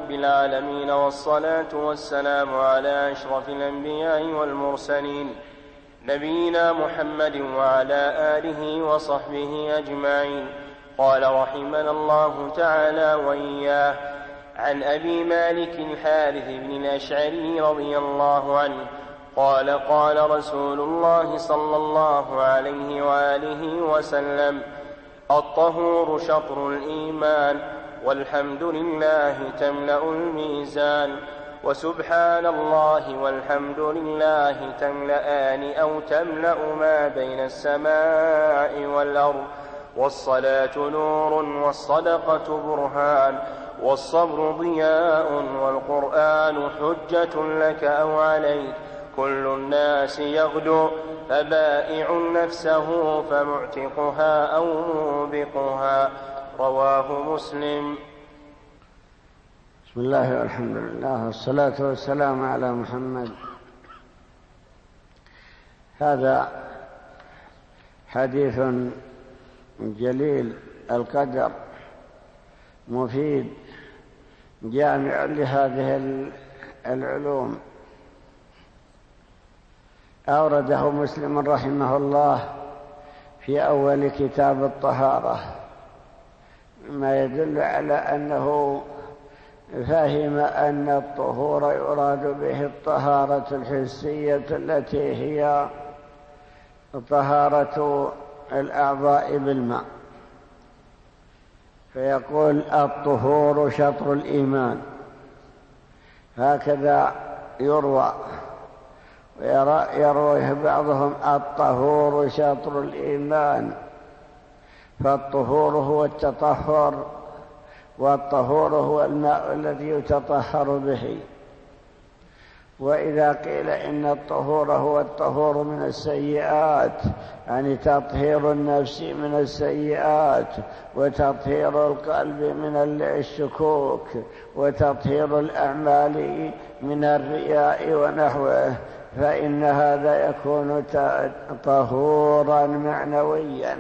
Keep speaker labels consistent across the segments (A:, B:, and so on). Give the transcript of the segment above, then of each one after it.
A: رب العالمين، والصلاة والسلام على أشرف الأنبياء والمرسلين نبينا محمد وعلى آله وصحبه أجمعين. قال رحمنا الله تعالى وإياه: عن أبي مالك الحارث بن الأشعري رضي الله عنه قال: قال رسول الله صلى الله عليه وآله وسلم: الطهور شطر الإيمان، والحمد لله تملأ الميزان، وسبحان الله والحمد لله تملأان أو تملأ ما بين السماء والأرض، والصلاة نور والصدقة برهان، والصبر ضياء، والقرآن حجة لك أو عليك، كل الناس يغدو فبائع نفسه فمعتقها أو موبقها. رواه مسلم.
B: بسم الله والحمد لله والصلاة والسلام على محمد. هذا حديث جليل القدر مفيد جامع لهذه العلوم. أورده مسلم رحمه الله في أول كتاب الطهارة، ما يدل على أنه فهم أن الطهور يراد به الطهارة الحسية التي هي طهارة الأعضاء بالماء، فيقول: الطهور شطر الإيمان. هكذا يروى، ويرويه بعضهم: الطهور شطر الإيمان. فالطهور هو التطهر، والطهور هو الماء الذي يتطهر به. وإذا قيل إن الطهور هو الطهور من السيئات، يعني تطهير النفس من السيئات، وتطهير القلب من الشكوك، وتطهير الأعمال من الرياء ونحوه، فإن هذا يكون طهورا معنويا.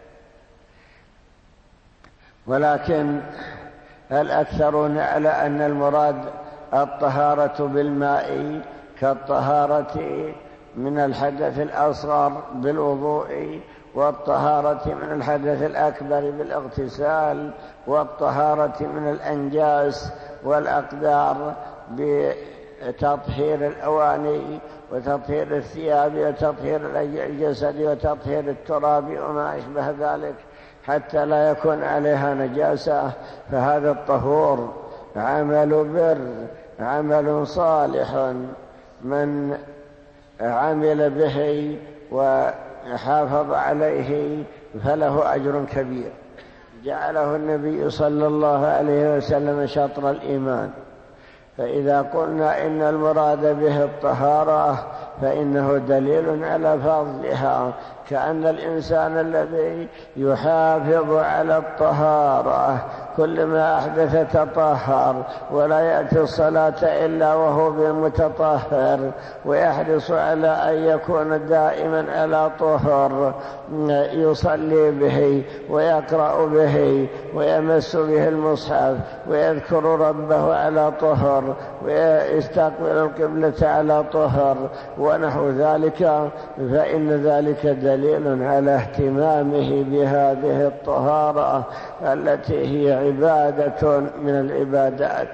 B: ولكن الأكثرون على أن المراد الطهارة بالماء كالطهارة من الحدث الأصغر بالوضوء، والطهارة من الحدث الأكبر بالاغتسال، والطهارة من الأنجاس والأقدار بتطهير الأواني، وتطهير الثياب، وتطهير الجسد، وتطهير التراب وما أشبه ذلك، حتى لا يكون عليها نجاسة. فهذا الطهور عمل بر، عمل صالح، من عمل به وحافظ عليه فله أجر كبير. جعله النبي صلى الله عليه وسلم شطر الإيمان. فإذا قلنا إن المراد به الطهارة فإنه دليل على فضلها، كأن الإنسان الذي يحافظ على الطهارة كلما أحدث تطهر، ولا يأتي الصلاة إلا وهو بمتطهر، ويحرص على أن يكون دائما على طهر، يصلي به ويقرأ به ويمس به المصحف ويذكر ربه على طهر ويستقبل القبلة على طهر ونحو ذلك، فإن ذلك دليل على اهتمامه بهذه الطهارة التي هي عبادة من العبادات.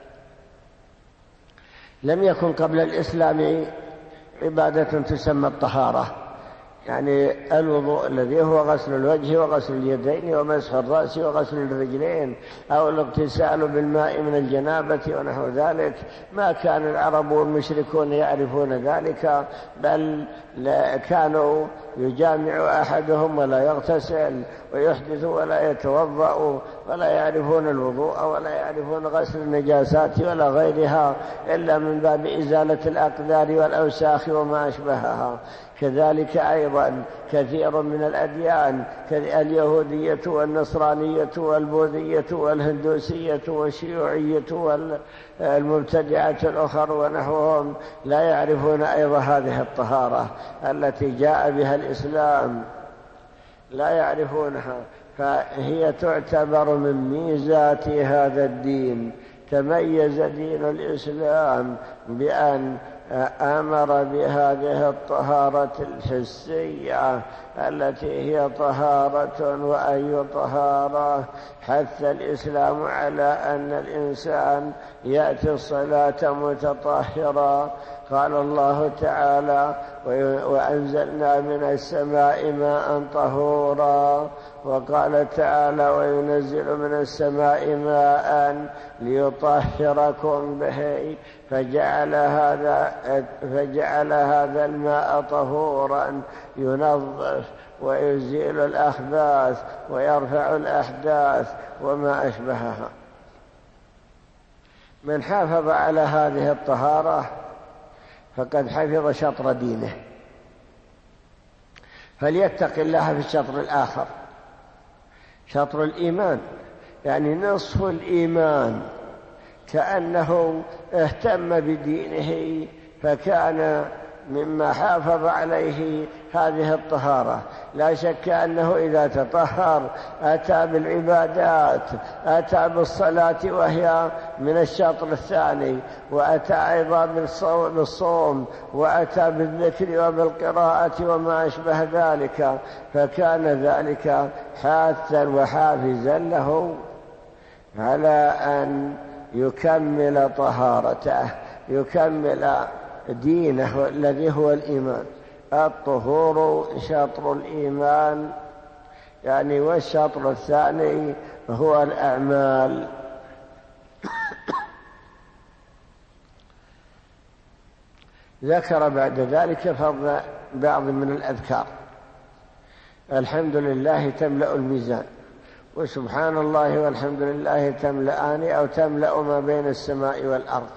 B: لم يكن قبل الإسلام عبادة تسمى الطهارة، يعني الوضوء الذي هو غسل الوجه وغسل اليدين ومسح الرأس وغسل الرجلين، أو الاغتسال بالماء من الجنابة ونحو ذلك. ما كان العرب والمشركون يعرفون ذلك، بل كانوا يجامع أحدهم ولا يغتسل، ويحدث ولا يتوضأ، ولا يعرفون الوضوء ولا يعرفون غسل النجاسات ولا غيرها إلا من باب إزالة الأقدار والأوساخ وما أشبهها. كذلك أيضا كثير من الأديان اليهودية والنصرانية والبوذية والهندوسية والشيوعية والمبتدعة الأخر ونحوهم لا يعرفون أيضا هذه الطهارة التي جاء بها الإسلام، لا يعرفونها، فهي تعتبر من ميزات هذا الدين، تميز دين الإسلام بأن أمر بهذه الطهارة الحسية التي هي طهارة، وأي طهارة. حث الإسلام على أن الإنسان يأتي الصلاة متطهرا. قال الله تعالى: وأنزلنا من السماء ماء طهورا. وقال تعالى: وينزل من السماء ماء ليطهركم به، فجعل هذا الماء طهورا ينظف ويزيل الأخباث ويرفع الأحداث وما أشبهها. من حافظ على هذه الطهارة فقد حفظ شطر دينه، فليتق الله في الشطر الآخر، شطر الإيمان، يعني نصف الإيمان، كأنه اهتم بدينه فكان مما حافظ عليه هذه الطهارة. لا شك أنه إذا تطهر أتى بالعبادات، أتى بالصلاة وهي من الشطر الثاني، وأتى أيضا بالصوم، وأتى بالذكر وبالقراءة وما أشبه ذلك، فكان ذلك حاثا وحافزا له على أن يكمل طهارته، يكمل دينه الذي هو الإيمان. الطهور شطر الإيمان، يعني والشطر الثاني هو الأعمال. ذكر بعد ذلك فضل بعض من الأذكار: الحمد لله تملأ الميزان، وسبحان الله والحمد لله تملأان أو تملأ ما بين السماء والأرض.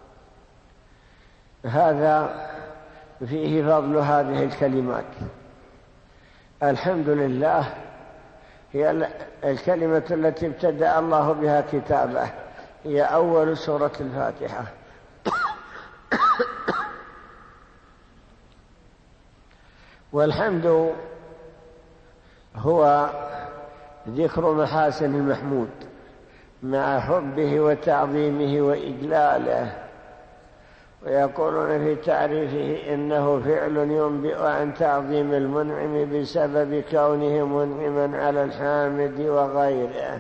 B: هذا فيه فضل هذه الكلمات. الحمد لله هي الكلمة التي ابتدأ الله بها كتابه، هي أول سورة الفاتحة. والحمد هو ذكر محاسن المحمود مع حبه وتعظيمه وإجلاله. ويقولون في تعريفه إنه فعل ينبئ عن تعظيم المنعم بسبب كونه منعما على الحامد وغيره.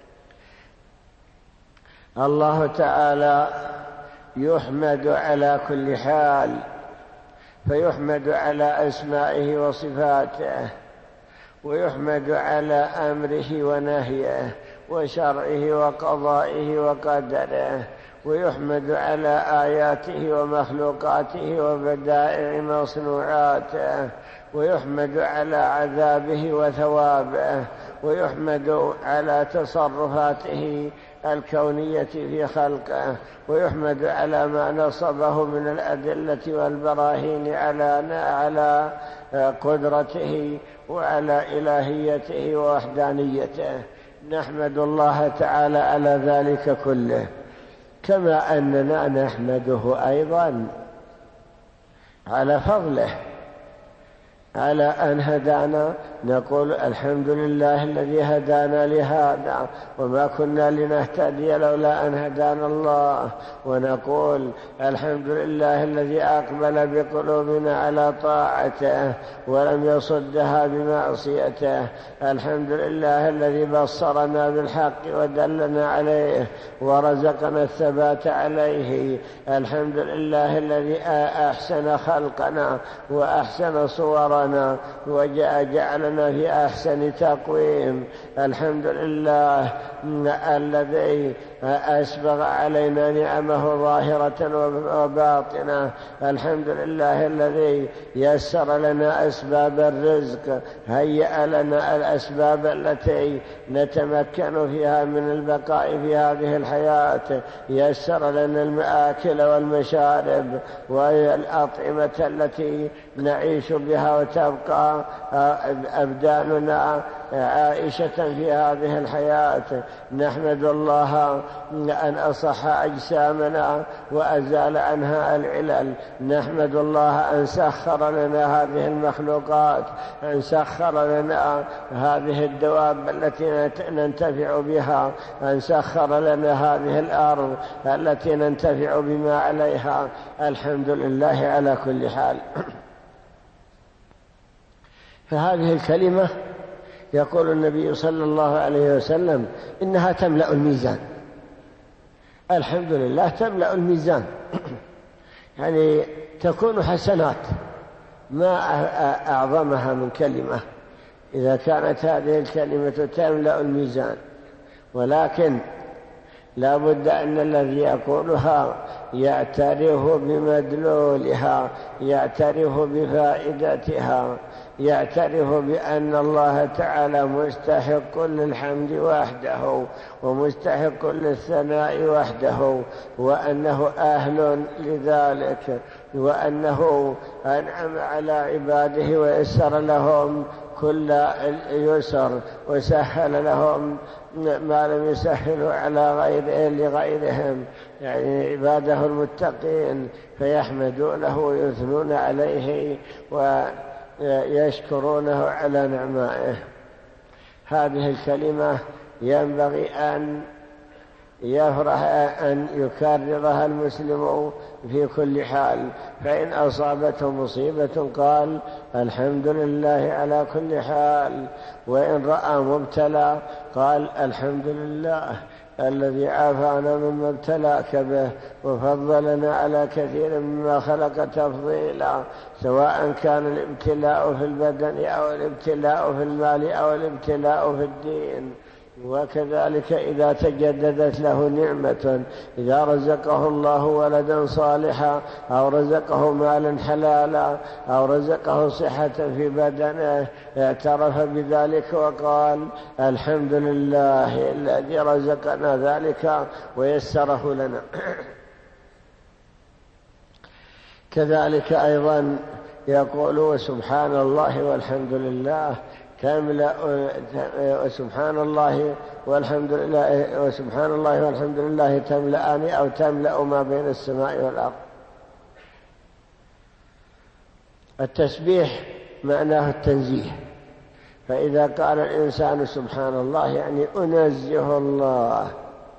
B: الله تعالى يحمد على كل حال، فيحمد على أسمائه وصفاته، ويحمد على أمره ونهيه وشرعه وقضائه وقدره، ويحمد على آياته ومخلوقاته وبدائع مصنوعاته، ويحمد على عذابه وثوابه، ويحمد على تصرفاته الكونية في خلقه، ويحمد على ما نصبه من الأدلة والبراهين على قدرته وعلى إلهيته ووحدانيته. نحمد الله تعالى على ذلك كله، كما أننا نحمده أيضا على فضله، على أن هدانا. نقول الحمد لله الذي هدانا لهذا وما كنا لنهتدي لولا أن هدانا الله. ونقول الحمد لله الذي أقبل بقلوبنا على طاعته ولم يصدها بمعصيته. الحمد لله الذي بصرنا بالحق ودلنا عليه ورزقنا الثبات عليه. الحمد لله الذي أحسن خلقنا وأحسن صورنا وجعلنا في أحسن تقويم. الحمد لله الذي أسبغ علينا نعمه ظاهرة وباطنة. الحمد لله الذي يسر لنا أسباب الرزق، هيأ لنا الأسباب التي نتمكن فيها من البقاء في هذه الحياة، يسر لنا المآكل والمشارب والأطعمة التي نعيش بها وتبقى أبداننا عائشة في هذه الحياة، نحمد الله أن أصح أجسامنا وأزال عنها العلل، نحمد الله أن سخر لنا هذه المخلوقات، أن سخر لنا هذه الدواب التي ننتفع بها، أن سخر لنا هذه الأرض التي ننتفع بما عليها. الحمد لله على كل حال. فهذه الكلمة يقول النبي صلى الله عليه وسلم إنها تملأ الميزان. الحمد لله تملأ الميزان، يعني تكون حسنات، ما أعظمها من كلمة إذا كانت هذه الكلمة تملأ الميزان. ولكن لا بد أن الذي يقولها يعترف بمدلولها، يعترف بفائدتها، يعترف بأن الله تعالى مستحق للحمد وحده ومستحق للثناء وحده، وأنه أهل لذلك، وأنه أنعم على عباده ويسر لهم كل يسر، وسهل لهم ما لم يسهل على لغيرهم، يعني عباده المتقين فيحمدونه ويثنون عليه ويشكرونه على نعمائه. هذه الكلمة ينبغي أن يفرح أن يكررها المسلم في كل حال، فإن أصابته مصيبة قال الحمد لله على كل حال، وإن رأى مبتلى قال الحمد لله الذي عافانا مما ابتلاك به وفضلنا على كثير مما خلق تفضيلا، سواء كان الابتلاء في البدن أو الابتلاء في المال أو الابتلاء في الدين. وكذلك إذا تجددت له نعمة، إذا رزقه الله ولدا صالحا أو رزقه مالا حلالا أو رزقه صحة في بدنه، اعترف بذلك وقال الحمد لله الذي رزقنا ذلك ويسره لنا. كذلك أيضا يقول سبحان الله والحمد لله تملأ، وسبحان الله والحمد لله، وسبحان الله والحمد لله تملأان أو تملأ ما بين السماء والأرض. التسبيح معناه التنزيه، فإذا قال الإنسان سبحان الله يعني أنزه الله،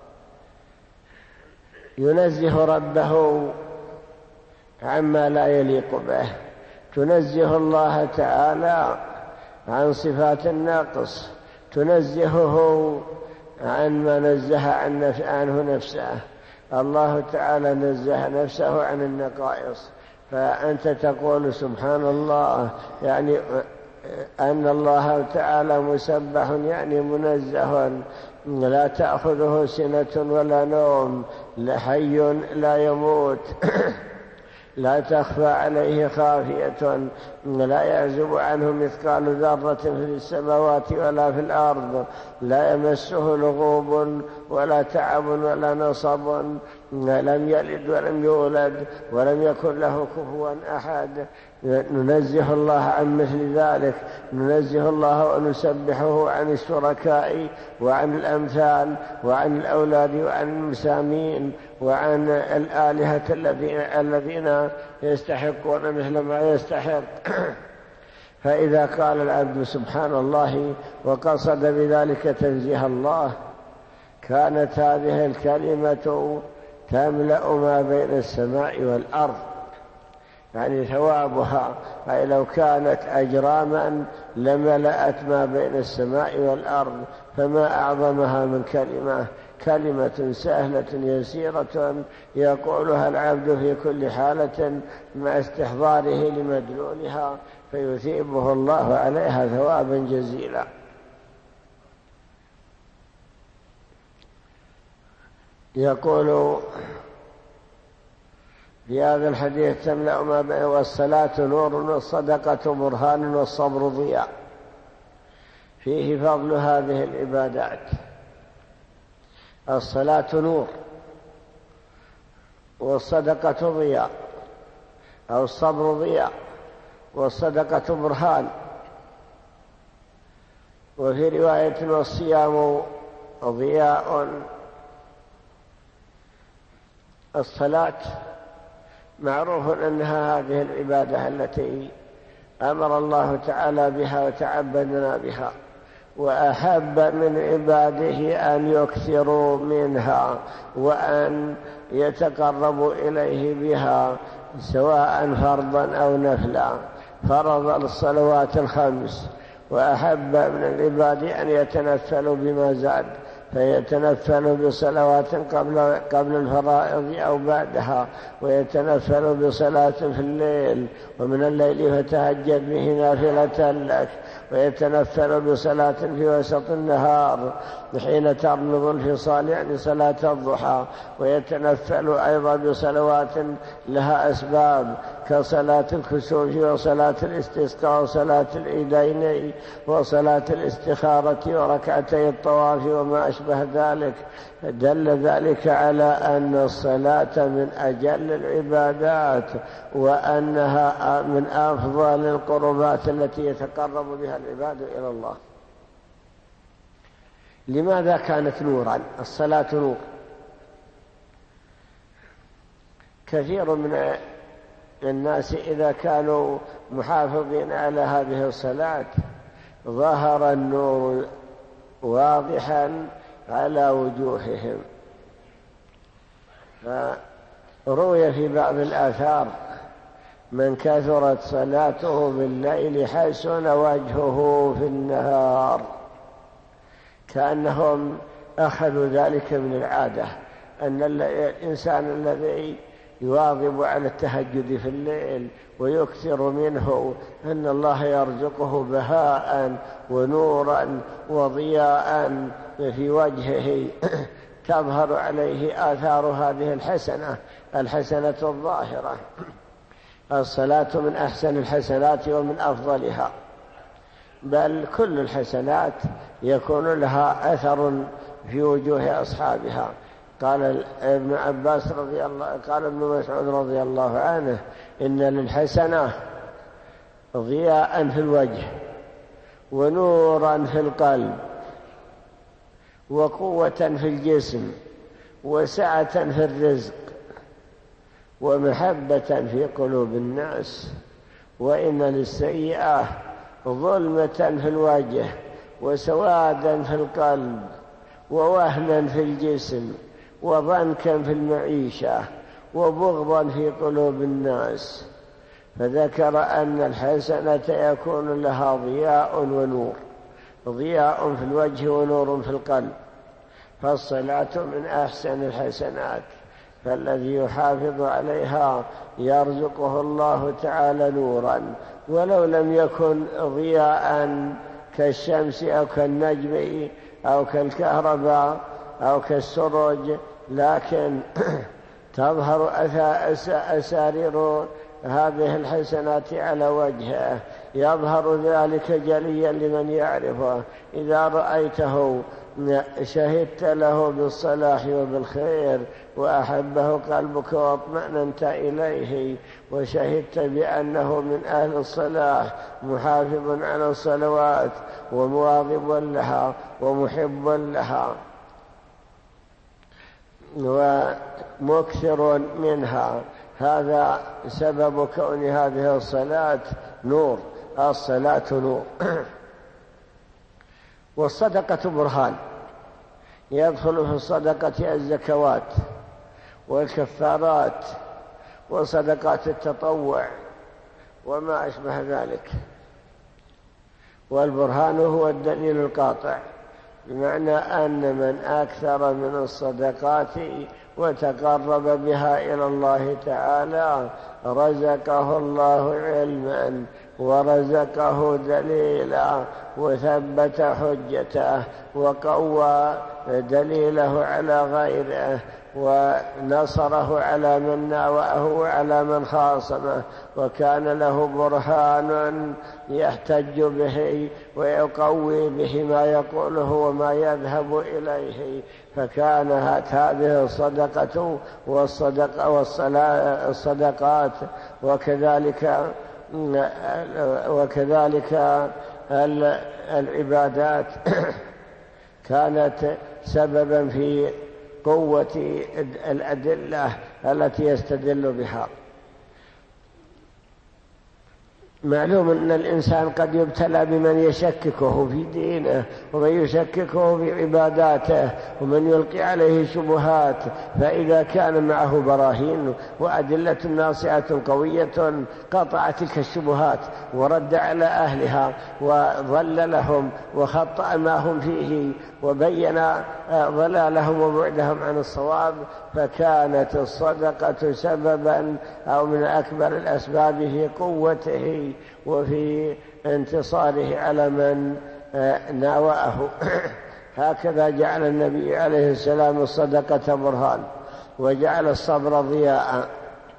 B: ينزه ربه عما لا يليق به، تنزه الله تعالى عن صفات الناقص، تنزهه عن ما نزه عنه نفسه. الله تعالى نزه نفسه عن النقائص، فأنت تقول سبحان الله يعني أن الله تعالى مسبح، يعني منزه، لا تأخذه سنة ولا نوم، حي لا يموت، لا تخفى عليه خافية، لا يعزب عنه مثقال ذرة في السماوات ولا في الأرض، لا يمسه لغوب ولا تعب ولا نصب، لم يلد ولم يولد ولم يكن له كفوا أحد. ننزه الله عن مثل ذلك، ننزه الله ونسبحه عن الشركاء وعن الأمثال وعن الأولاد وعن المسامين وعن الآلهة الذين يستحقون مثل ما يستحق. فإذا قال العبد سبحان الله وقصد بذلك تنزيه الله، كانت هذه الكلمة تملأ ما بين السماء والأرض، يعني ثوابها، أي لو كانت أجراما لملأت ما بين السماء والأرض، فما أعظمها من كلمة سهلة يسيرة يقولها العبد في كل حالة مع استحضاره لمدلولها، فيثيبه الله عليها ثوابا جزيلا. يقول في هذا الحديث تملأ ما بين، والصلاة نور والصدقة برهان والصبر ضياء. فيه فضل هذه العبادات. الصلاة نور والصدقة ضياء، أو الصبر ضياء، والصدقة برهان. وفي رواية والصيام ضياء. الصلاة معروف أنها هذه العبادة التي أمر الله تعالى بها وتعبدنا بها، وأحب من عباده أن يكثروا منها وأن يتقربوا إليه بها، سواء فرضا أو نفلا. فرض الصلوات الخمس، وأحب من العباد أن يتنفلوا بما زاد، فيتنفل بصلوات قبل الفرائض أو بعدها، ويتنفل بصلاة في الليل، ومن الليل فتهجد به نافلة لك، ويتنفل بصلاة في وسط النهار حين ترمض الفصال، يعني صلاة الضحى. ويتنفل أيضا بصلوات لها أسباب كصلاة الكسوف وصلاة الاستسقاء وصلاة العيدين وصلاة الاستخارة وركعتي الطواف وما أشبه ذلك. دل ذلك على أن الصلاة من أجل العبادات، وأنها من أفضل القربات التي يتقرب بها العباد إلى الله. لماذا كانت نورا؟ الصلاة نور. كثير من الناس إذا كانوا محافظين على هذه الصلاة ظهر النور واضحا على وجوههم. فروي في بعض الآثار: من كثرت صلاته بالليل حسن وجهه في النهار. كأنهم أخذوا ذلك من العادة، أن الإنسان الذي يواظب على التهجد في الليل ويكثر منه أن الله يرزقه بهاء ونورا وضياء في وجهه تظهر عليه آثار هذه الحسنة الظاهرة. الصلاة من أحسن الحسنات ومن أفضلها، بل كل الحسنات يكون لها أثر في وجوه أصحابها. قال ابن عباس قال ابن مسعود رضي الله عنه: إن للحسنة ضياء في الوجه ونورا في القلب وقوة في الجسم وسعة في الرزق ومحبة في قلوب الناس. وإن للسيئة ظلمة في الوجه وسوادا في القلب ووهنا في الجسم وضنكا في المعيشة وبغضا في قلوب الناس. فذكر أن الحسنة يكون لها ضياء ونور، ضياء في الوجه ونور في القلب. فالصلاة من أحسن الحسنات، فالذي يحافظ عليها يرزقه الله تعالى نورا، ولو لم يكن ضياء كالشمس أو كالنجم أو كالكهرباء أو كالسرج، لكن تظهر أسارير هذه الحسنات على وجهه، يظهر ذلك جليا لمن يعرفه. إذا رأيته شهدت له بالصلاح وبالخير وأحبه قلبك واطمأننت إليه، وشهدت بأنه من أهل الصلاح محافظ على الصلوات ومواظب لها ومحب لها ومكثر منها. هذا سبب كون هذه الصلاة نور. الصلاة نور. والصدقة برهان، يدخل في الصدقة الزكوات والكفارات وصدقات التطوع وما أشبه ذلك. والبرهان هو الدليل القاطع، بمعنى أن من أكثر من الصدقات وتقرب بها إلى الله تعالى رزقه الله علما ورزقه دليلا وثبت حجته وقوى دليله على غيره ونصره على من ناوأه وعلى من خاصمه، وكان له برهان يحتج به ويقوي به ما يقوله وما يذهب إليه. فكانت هذه الصدقة والصدقات وكذلك العبادات كانت سببا في قوة الأدلة التي يستدل بها. معلوم أن الإنسان قد يبتلى بمن يشككه في دينه ومن يشككه في عباداته ومن يلقي عليه شبهات، فإذا كان معه براهين وأدلة ناصعة قوية قطع تلك الشبهات ورد على أهلها وضللهم وخطأ ما هم فيه وبين ضلالهم وبعدهم عن الصواب، فكانت الصدقة سببا أو من أكبر الأسباب في قوته وفي انتصاره على من ناوأه. هكذا جعل النبي عليه السلام الصدقة برهان، وجعل الصبر ضياء،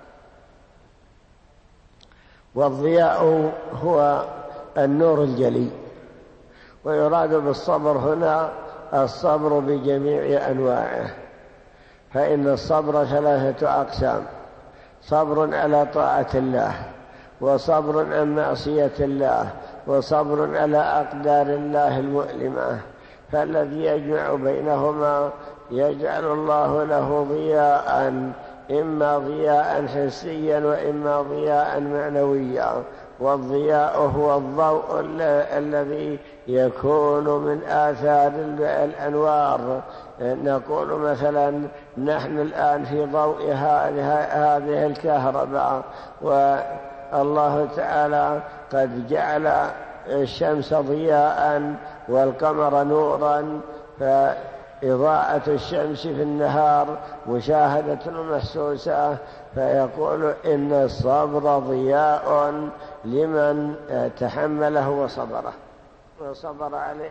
B: والضياء هو النور الجلي، ويراد بالصبر هنا الصبر بجميع أنواعه، فإن الصبر 3 أقسام: صبر على طاعة الله، وصبر عن معصية الله، وصبر على أقدار الله المؤلمة. فالذي يجمع بينهما يجعل الله له ضياء، إما ضياء حسيا وإما ضياء معنويا. والضياء هو الضوء الذي يكون من آثار الأنوار. نقول مثلا نحن الآن في ضوء هذه الكهرباء، والله تعالى قد جعل الشمس ضياء والقمر نورا، فإضاءة الشمس في النهار مشاهدة ومحسوسة، فيقول إن الصبر ضياء لمن تحمله وصبر عليه.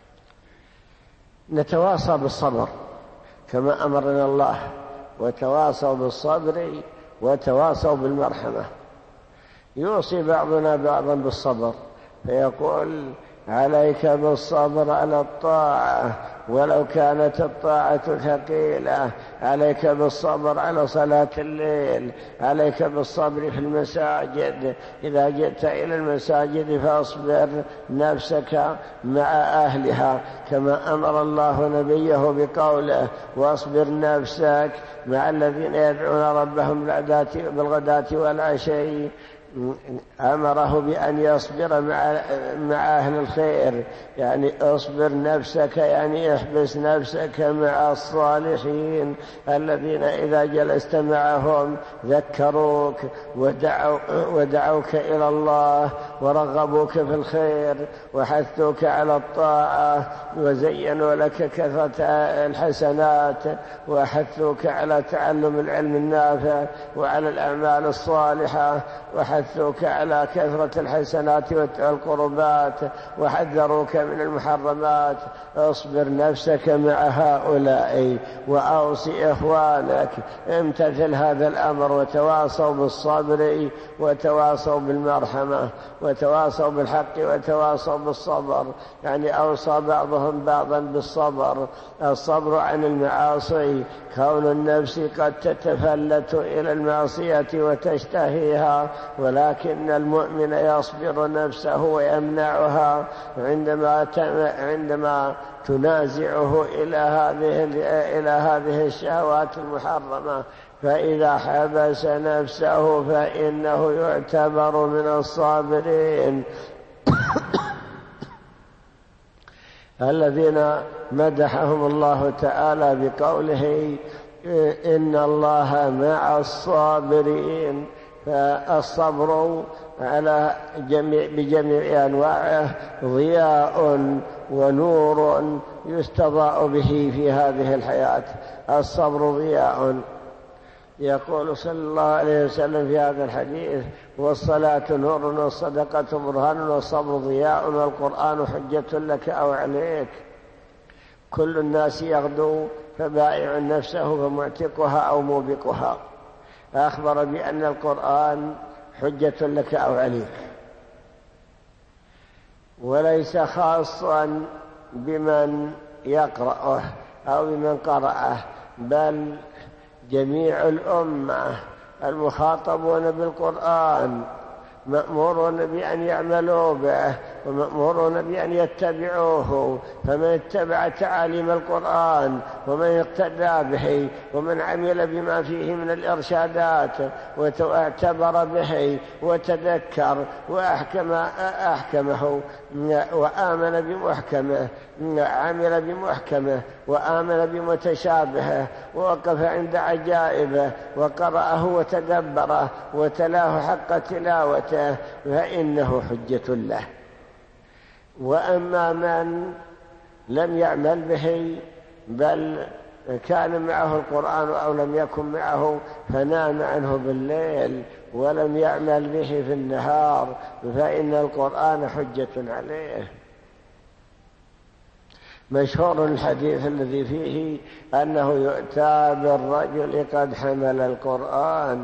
B: نتواصى بالصبر كما أمرنا الله، وتواصوا بالصبر وتواصوا بالمرحمة. يوصي بعضنا بعضا بالصبر، فيقول عليك بالصبر على الطاعة ولو كانت الطاعة ثقيلة، عليك بالصبر على صلاة الليل، عليك بالصبر في المساجد، إذا جئت إلى المساجد فاصبر نفسك مع أهلها، كما أمر الله نبيه بقوله واصبر نفسك مع الذين يدعون ربهم بالغداة والعشي. أمره بأن يصبر مع أهل الخير، يعني اصبر نفسك، يعني احبس نفسك مع الصالحين الذين إذا جلست معهم ذكروك ودعوك إلى الله ورغبوك في الخير وحثوك على الطاعة وزينوا لك كثرة الحسنات وحثوك على تعلم العلم النافع وعلى الأعمال الصالحة وحثوك على كثرة الحسنات والقربات وحذروك من المحرمات. اصبر نفسك مع هؤلاء وأوصي إخوانك. امتثل هذا الأمر وتواصوا بالصبر وتواصوا بالمرحمة وتواصوا بالحق وتواصوا بالصبر، يعني أوصى بعضهم بعضا بالصبر. الصبر عن المعاصي، كون النفس قد تتفلت إلى المعصية وتشتهيها، ولكن المؤمن يصبر نفسه ويمنعها عندما تنازعه إلى هذه الشهوات المحرمة. فإذا حبس نفسه فإنه يعتبر من الصابرين الذين مدحهم الله تعالى بقوله إن الله مع الصابرين. فالصبر بجميع أنواعه ضياء ونور يستضاء به في هذه الحياة. الصبر ضياء. يقول صلى الله عليه وسلم في هذا الحديث والصلاة نور والصدقة برهان والصبر ضياء والقرآن حجة لك أو عليك. كل الناس يغدو فبائع نفسه فمعتقها أو موبقها. أخبر بأن القرآن حجة لك أو عليك، وليس خاصا بمن يقرأه أو بمن قرأه، بل جميع الأمة المخاطبون بالقرآن مأمورون بأن يعملوا به ومأمورون بأن يتبعوه. فمن اتبع تعاليم القرآن ومن اقتدى به ومن عمل بما فيه من الإرشادات واعتبر به وتذكر وأحكمه وآمن بمحكمه، عمل بمحكمه وآمن بمتشابهه ووقف عند عجائبه وقرأه وتدبره وتلاه حق تلاوته فإنه حجة له. وأما من لم يعمل به بل كان معه القرآن أو لم يكن معه فنام عنه بالليل ولم يعمل به في النهار فإن القرآن حجة عليه. مشهور الحديث الذي فيه أنه يؤتى بالرجل قد حمل القرآن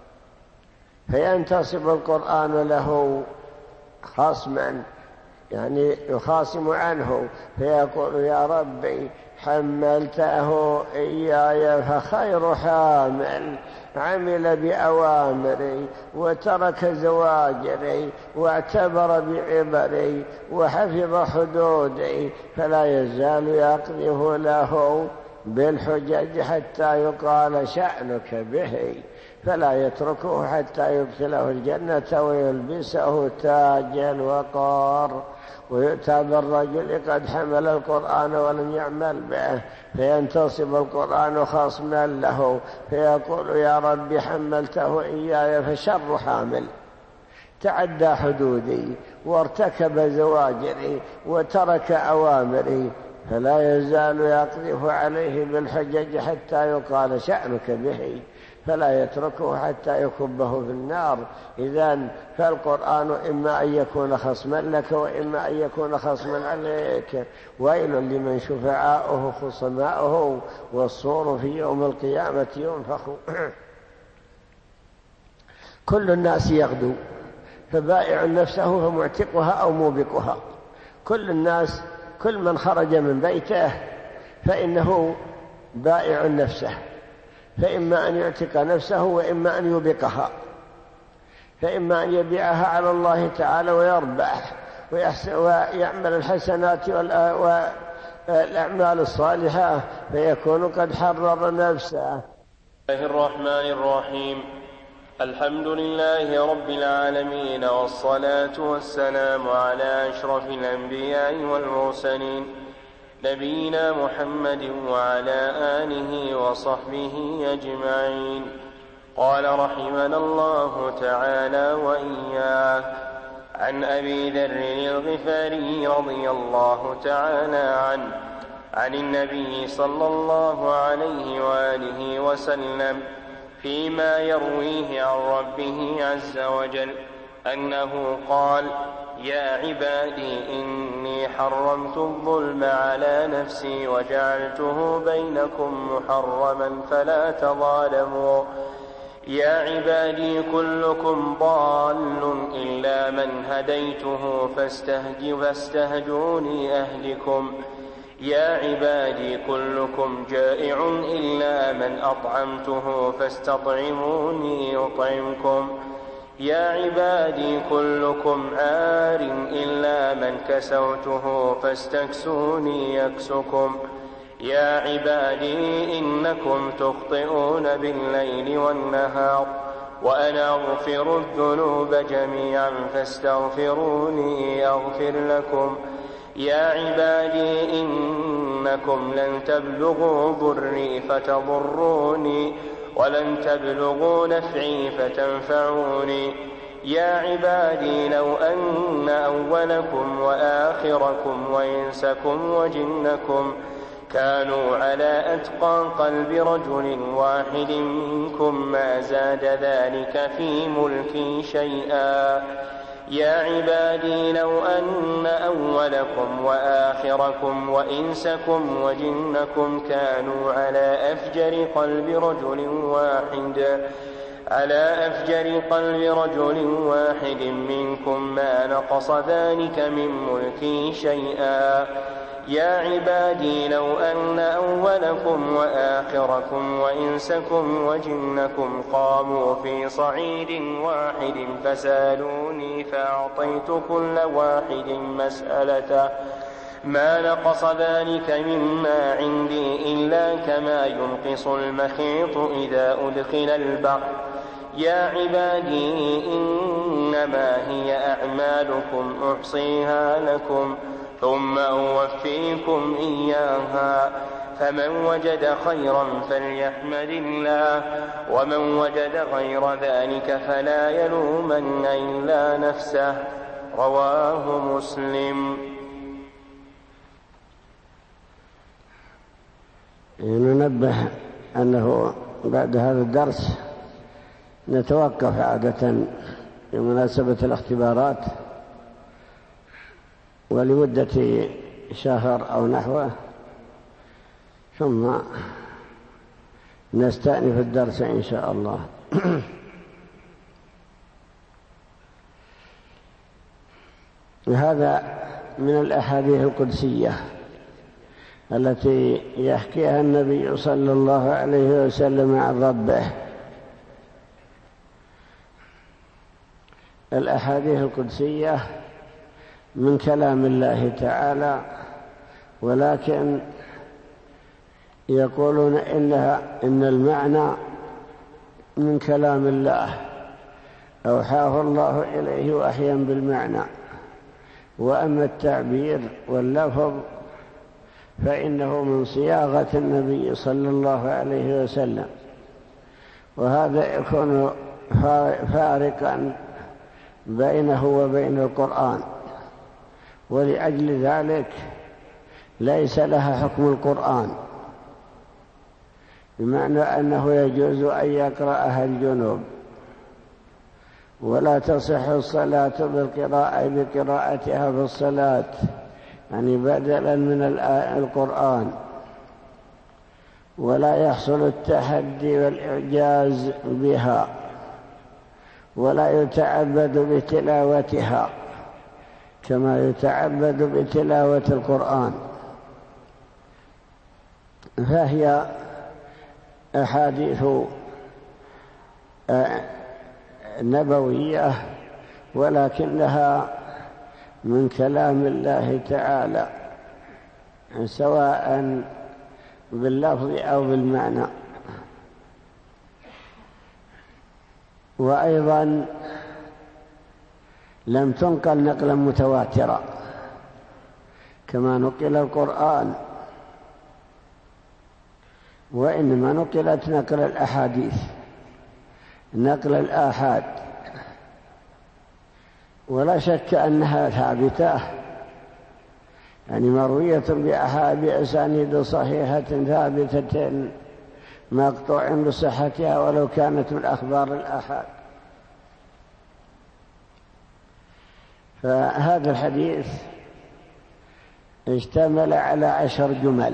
B: فينتصب القرآن له خصما، يعني يخاصم عنه فيقول يا ربي حملته إياي فخير حامل، عمل بأوامري وترك زواجري واعتبر بعبري وحفظ حدودي، فلا يزال يقذف له بالحجج حتى يقال شأنك به، فلا يتركه حتى يدخله الجنة ويلبسه تاج الوقار. ويؤتى بالرجل قد حمل القرآن ولم يعمل به فينتصب القرآن خصما له فيقول يا رب حملته إياي فشر حامل، تعدى حدودي وارتكب زواجري وترك أوامري، فلا يزال يقذف عليه بالحجج حتى يقال شأنك به، فلا يتركه حتى يكبه في النار. إذن فالقرآن إما أن يكون خصما لك وإما أن يكون خصما عليك. ويل لمن شفعاؤه خصماؤه والصور في يوم القيامة ينفخ. كل الناس يغدو فبائع نفسه فمعتقها أو موبقها. كل الناس، كل من خرج من بيته فإنه بائع نفسه، فإما أن يعتق نفسه وإما أن يوبقها، فإما أن يبيعها على الله تعالى ويربح ويعمل الحسنات والأعمال الصالحة فيكون قد حرر نفسه.
A: الله الرحمن الرحيم. الحمد لله رب العالمين، والصلاة والسلام على أشرف الأنبياء والمرسلين نبينا محمد وعلى آله وصحبه أجمعين. قال رحمنا الله تعالى وإياه: عن أبي ذر الغفاري رضي الله تعالى عنه عن النبي صلى الله عليه وآله وسلم فيما يرويه عن ربه عز وجل أنه قال: يا عبادي إني حرمت الظلم على نفسي وجعلته بينكم محرما فلا تظالموا. يا عبادي كلكم ضال إلا من هديته فاستهجوني أهدكم. يا عبادي كلكم جائع إلا من أطعمته فاستطعموني أطعمكم. يا عبادي كلكم عار إلا من كسوته فاستكسوني يكسكم. يا عبادي إنكم تخطئون بالليل والنهار وأنا أغفر الذنوب جميعا فاستغفروني أغفر لكم. يا عبادي إنكم لن تبلغوا ضري فتضروني ولن تبلغوا نفعي فتنفعوني. يا عبادي لو أن أولكم وآخركم وإنسكم وجنكم كانوا على أتقى قلب رجل واحد منكم ما زاد ذلك في ملكي شيئا. يا عبادي لو أن أولكم وآخركم وإنسكم وجنكم كانوا على أفجر قلب رجل واحد منكم ما نقص ذلك من ملكي شيئا. يا عبادي لو أن أولكم وآخركم وإنسكم وجنكم قاموا في صعيد واحد فسألوني فأعطيت كل واحد مسألته ما نقص ذلك مما عندي إلا كما ينقص المخيط إذا أدخل البحر. يا عبادي إنما هي أعمالكم أحصيها لكم ثم أوفيكم إياها، فمن وجد خيرا فليحمد الله، ومن وجد غير ذلك فلا يلومن إلا نفسه. رواه مسلم.
B: ننبه أنه بعد هذا الدرس نتوقف عادة بمناسبة الاختبارات ولمدة شهر أو نحوه، ثم نستأنف الدرس إن شاء الله. هذا من الأحاديث القدسية التي يحكيها النبي صلى الله عليه وسلم عن ربه. الأحاديث القدسية من كلام الله تعالى، ولكن يقولون إن المعنى من كلام الله أوحاه الله إليه وحيا بالمعنى، وأما التعبير واللفظ فإنه من صياغة النبي صلى الله عليه وسلم، وهذا يكون فارقا بينه وبين القرآن، ولأجل ذلك ليس لها حكم القرآن، بمعنى أنه يجوز أن يقرأها الجنوب، ولا تصح الصلاة بقراءتها في الصلاة، يعني بدلا من القرآن، ولا يحصل التحدي والإعجاز بها، ولا يتعبد بتلاوتها كما يتعبد بتلاوة القرآن. فهي أحاديث نبوية، ولكنها من كلام الله تعالى سواء باللفظ أو بالمعنى. وأيضا لم تنقل نقلا متواترا كما نقل القرآن، وإنما نقلت نقل الأحاديث، نقل الآحاد، ولا شك أنها ثابتة، يعني مروية بأسانيد صحيحة ثابتة مقطوع بصحتها ولو كانت من أخبار الآحاد. فهذا الحديث اشتمل على 10 جمل،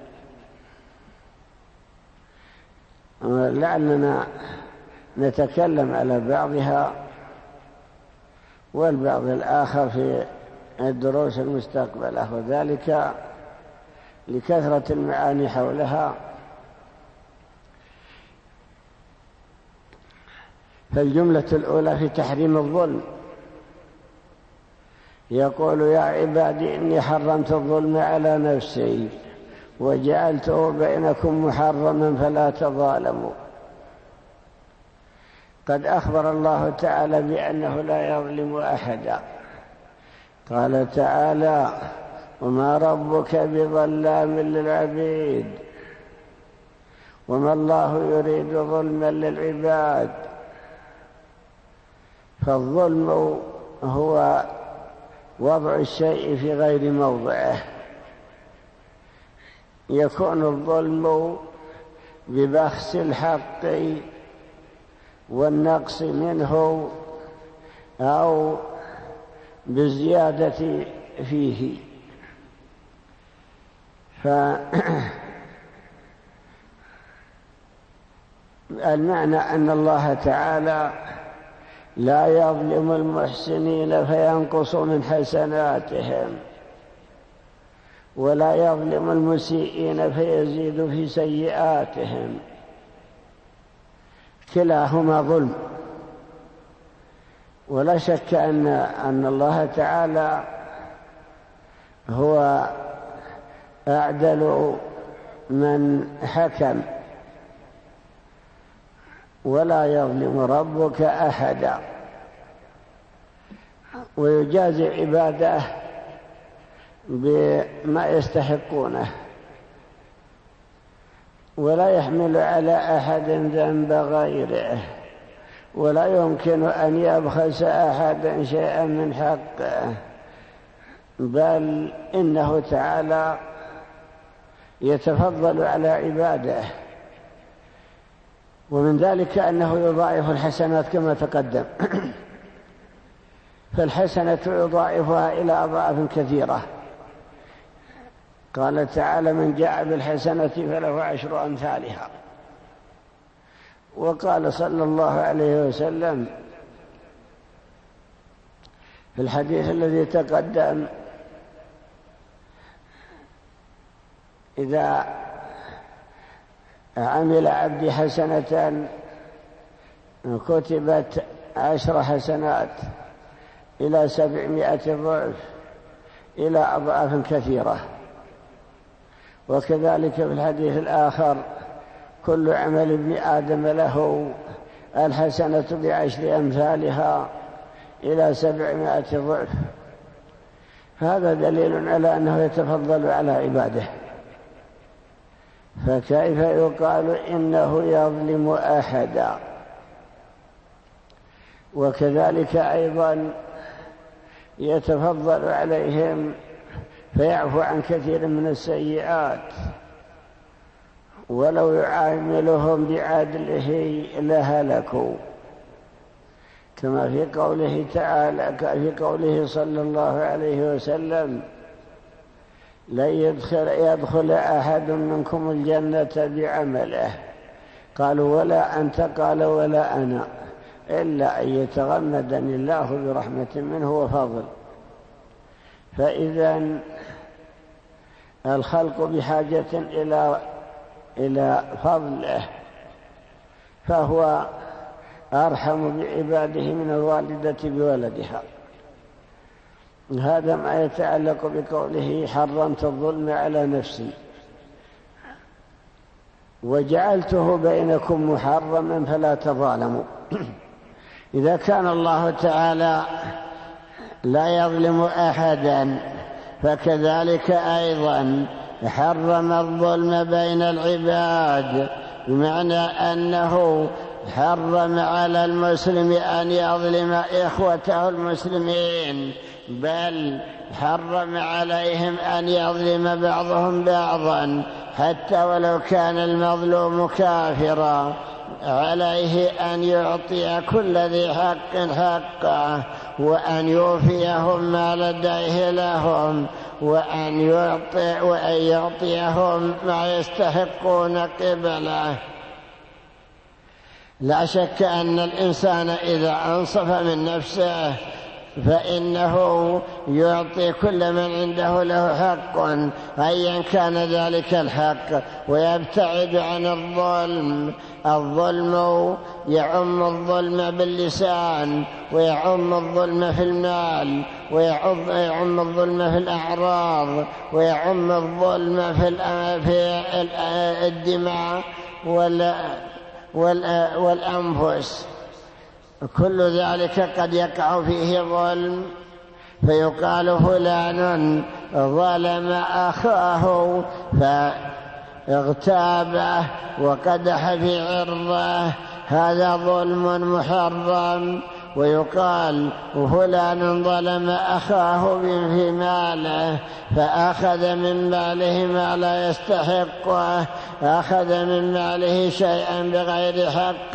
B: لعلنا نتكلم على بعضها والبعض الآخر في الدروس المستقبلة، وذلك لكثرة المعاني حولها. فالجملة الأولى في تحريم الظلم، يقول: يا عبادي إني حرمت الظلم على نفسي وجعلته بينكم محرما فلا تظالموا. قد أخبر الله تعالى بأنه لا يظلم أحدا، قال تعالى: وما ربك بظلام للعبيد، وما الله يريد ظلما للعباد. فالظلم هو وضع الشيء في غير موضعه، يكون الظلم ببخس الحق والنقص منه أو بالزيادة فيه. فالمعنى أن الله تعالى لا يظلم المحسنين فينقص من حسناتهم، ولا يظلم المسيئين فيزيد في سيئاتهم. كلاهما ظلم. ولا شك أن الله تعالى هو أعدل من حكم، ولا يظلم ربك أحدا، ويجازي عباده بما يستحقونه، ولا يحمل على أحد ذنب غيره، ولا يمكن أن يبخس أحدا شيئا من حقه، بل إنه تعالى يتفضل على عباده. ومن ذلك أنه يضاعف الحسنات كما تقدم فالحسنة يضاعفها إلى أضعاف كثيرة. قال تعالى: من جاء بالحسنة فله 10 أمثالها. وقال صلى الله عليه وسلم في الحديث الذي تقدم: إذا عمل عبدي حسنة كتبت 10 حسنات إلى 700 ضعف إلى أضعاف كثيرة. وكذلك في الحديث الآخر: كل عمل ابن آدم له الحسنة ب10 أمثالها إلى 700 ضعف. هذا دليل على أنه يتفضل على عباده، فكيف يقال إنه يظلم أحدا؟ وكذلك أيضا يتفضل عليهم فيعفو عن كثير من السيئات، ولو يعاملهم بعدله لهلكوا، كما في قوله تعالى، في قوله صلى الله عليه وسلم: لن يدخل أحد منكم الجنة بعمله. قالوا: ولا أنت؟ قال: ولا أنا، إلا أن يتغمدني الله برحمة منه وفضل. فإذا الخلق بحاجة إلى فضله، فهو أرحم بعباده من الوالدة بولدها. هذا ما يتعلق بقوله: حرمت الظلم على نفسي وجعلته بينكم محرما فلا تظالموا. إذا كان الله تعالى لا يظلم أحدا، فكذلك أيضا حرم الظلم بين العباد، بمعنى أنه حرم على المسلم أن يظلم إخوته المسلمين، بل حرم عليهم أن يظلم بعضهم بعضا، حتى ولو كان المظلوم كافرا عليه أن يعطي كل ذي حق حقه، وأن يوفيهم ما لديه لهم، وأن يعطيهم ما يستحقون قبله. لا شك أن الإنسان إذا أنصف من نفسه فإنه يعطي كل من عنده له حق أيا كان ذلك الحق، ويبتعد عن الظلم. الظلم يعم الظلم باللسان، ويعم الظلم في المال، ويعم الظلم في الأعراض، ويعم الظلم في الدماء والأنفس. كل ذلك قد يقع فيه ظلم، فيقال فلان ظلم أخاه فاغتابه وقدح في عرضه، هذا ظلم محرم. ويقال فلان ظلم أخاه في ماله فأخذ من ماله ما لا يستحقه، أخذ من ماله شيئا بغير حق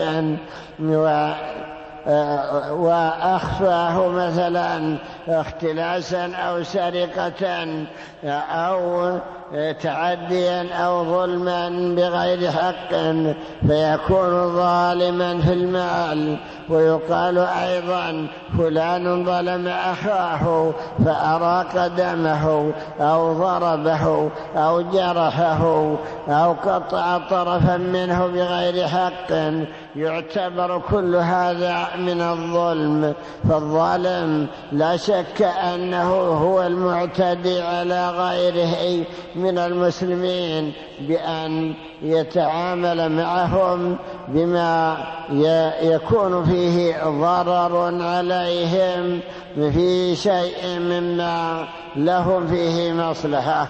B: وأخفاه مثلا اختلاسا أو سرقة تعديا أو ظلما بغير حق فيكون ظالما في المال. ويقال أيضا فلان ظلم أخاه فأراق دمه أو ضربه أو جرحه أو قطع طرفا منه بغير حق، يعتبر كل هذا من الظلم. فالظالم لا شك أنه هو المعتدي على غيره من المسلمين بأن يتعامل معهم بما يكون فيه ضرر عليهم في شيء مما لهم فيه مصلحة.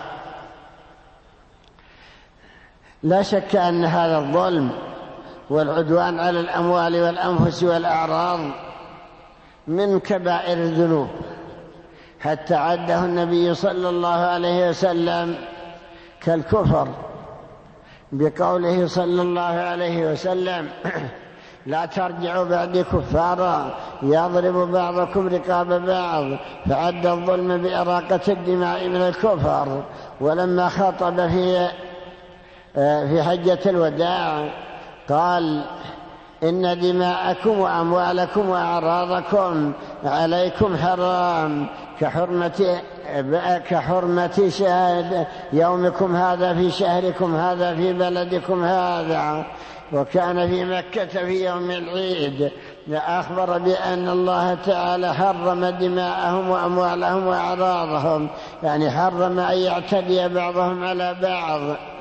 B: لا شك أن هذا الظلم والعدوان على الأموال والأنفس والأعراض من كبائر الذنوب، حتى عده النبي صلى الله عليه وسلم كالكفر بقوله صلى الله عليه وسلم: لا ترجعوا بعدي كفارا يضرب بعضكم رقاب بعض. فعد الظلم بإراقة الدماء من الكفر. ولما خطب في حجة الوداع قال: إن دماءكم وأموالكم وأعراضكم عليكم حرام كحرمة شهد يومكم هذا في شهركم هذا في بلدكم هذا. وكان في مكة في يوم العيد أخبر بأن الله تعالى حرم دماءهم وأموالهم وأعراضهم، يعني حرم أن يعتدي بعضهم على بعض.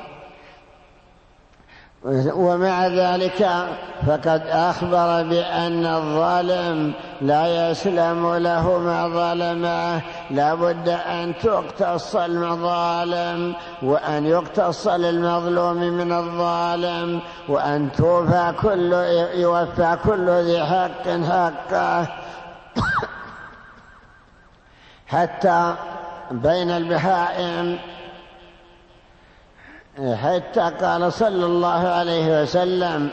B: ومع ذلك فقد أخبر بأن الظالم لا يسلم له ما ظلمه، لا بد أن تقتص المظالم وأن يقتص للمظلوم من الظالم وأن يوفى كل ذي حق حقه. حتى بين البهائم، حتى قال صلى الله عليه وسلم: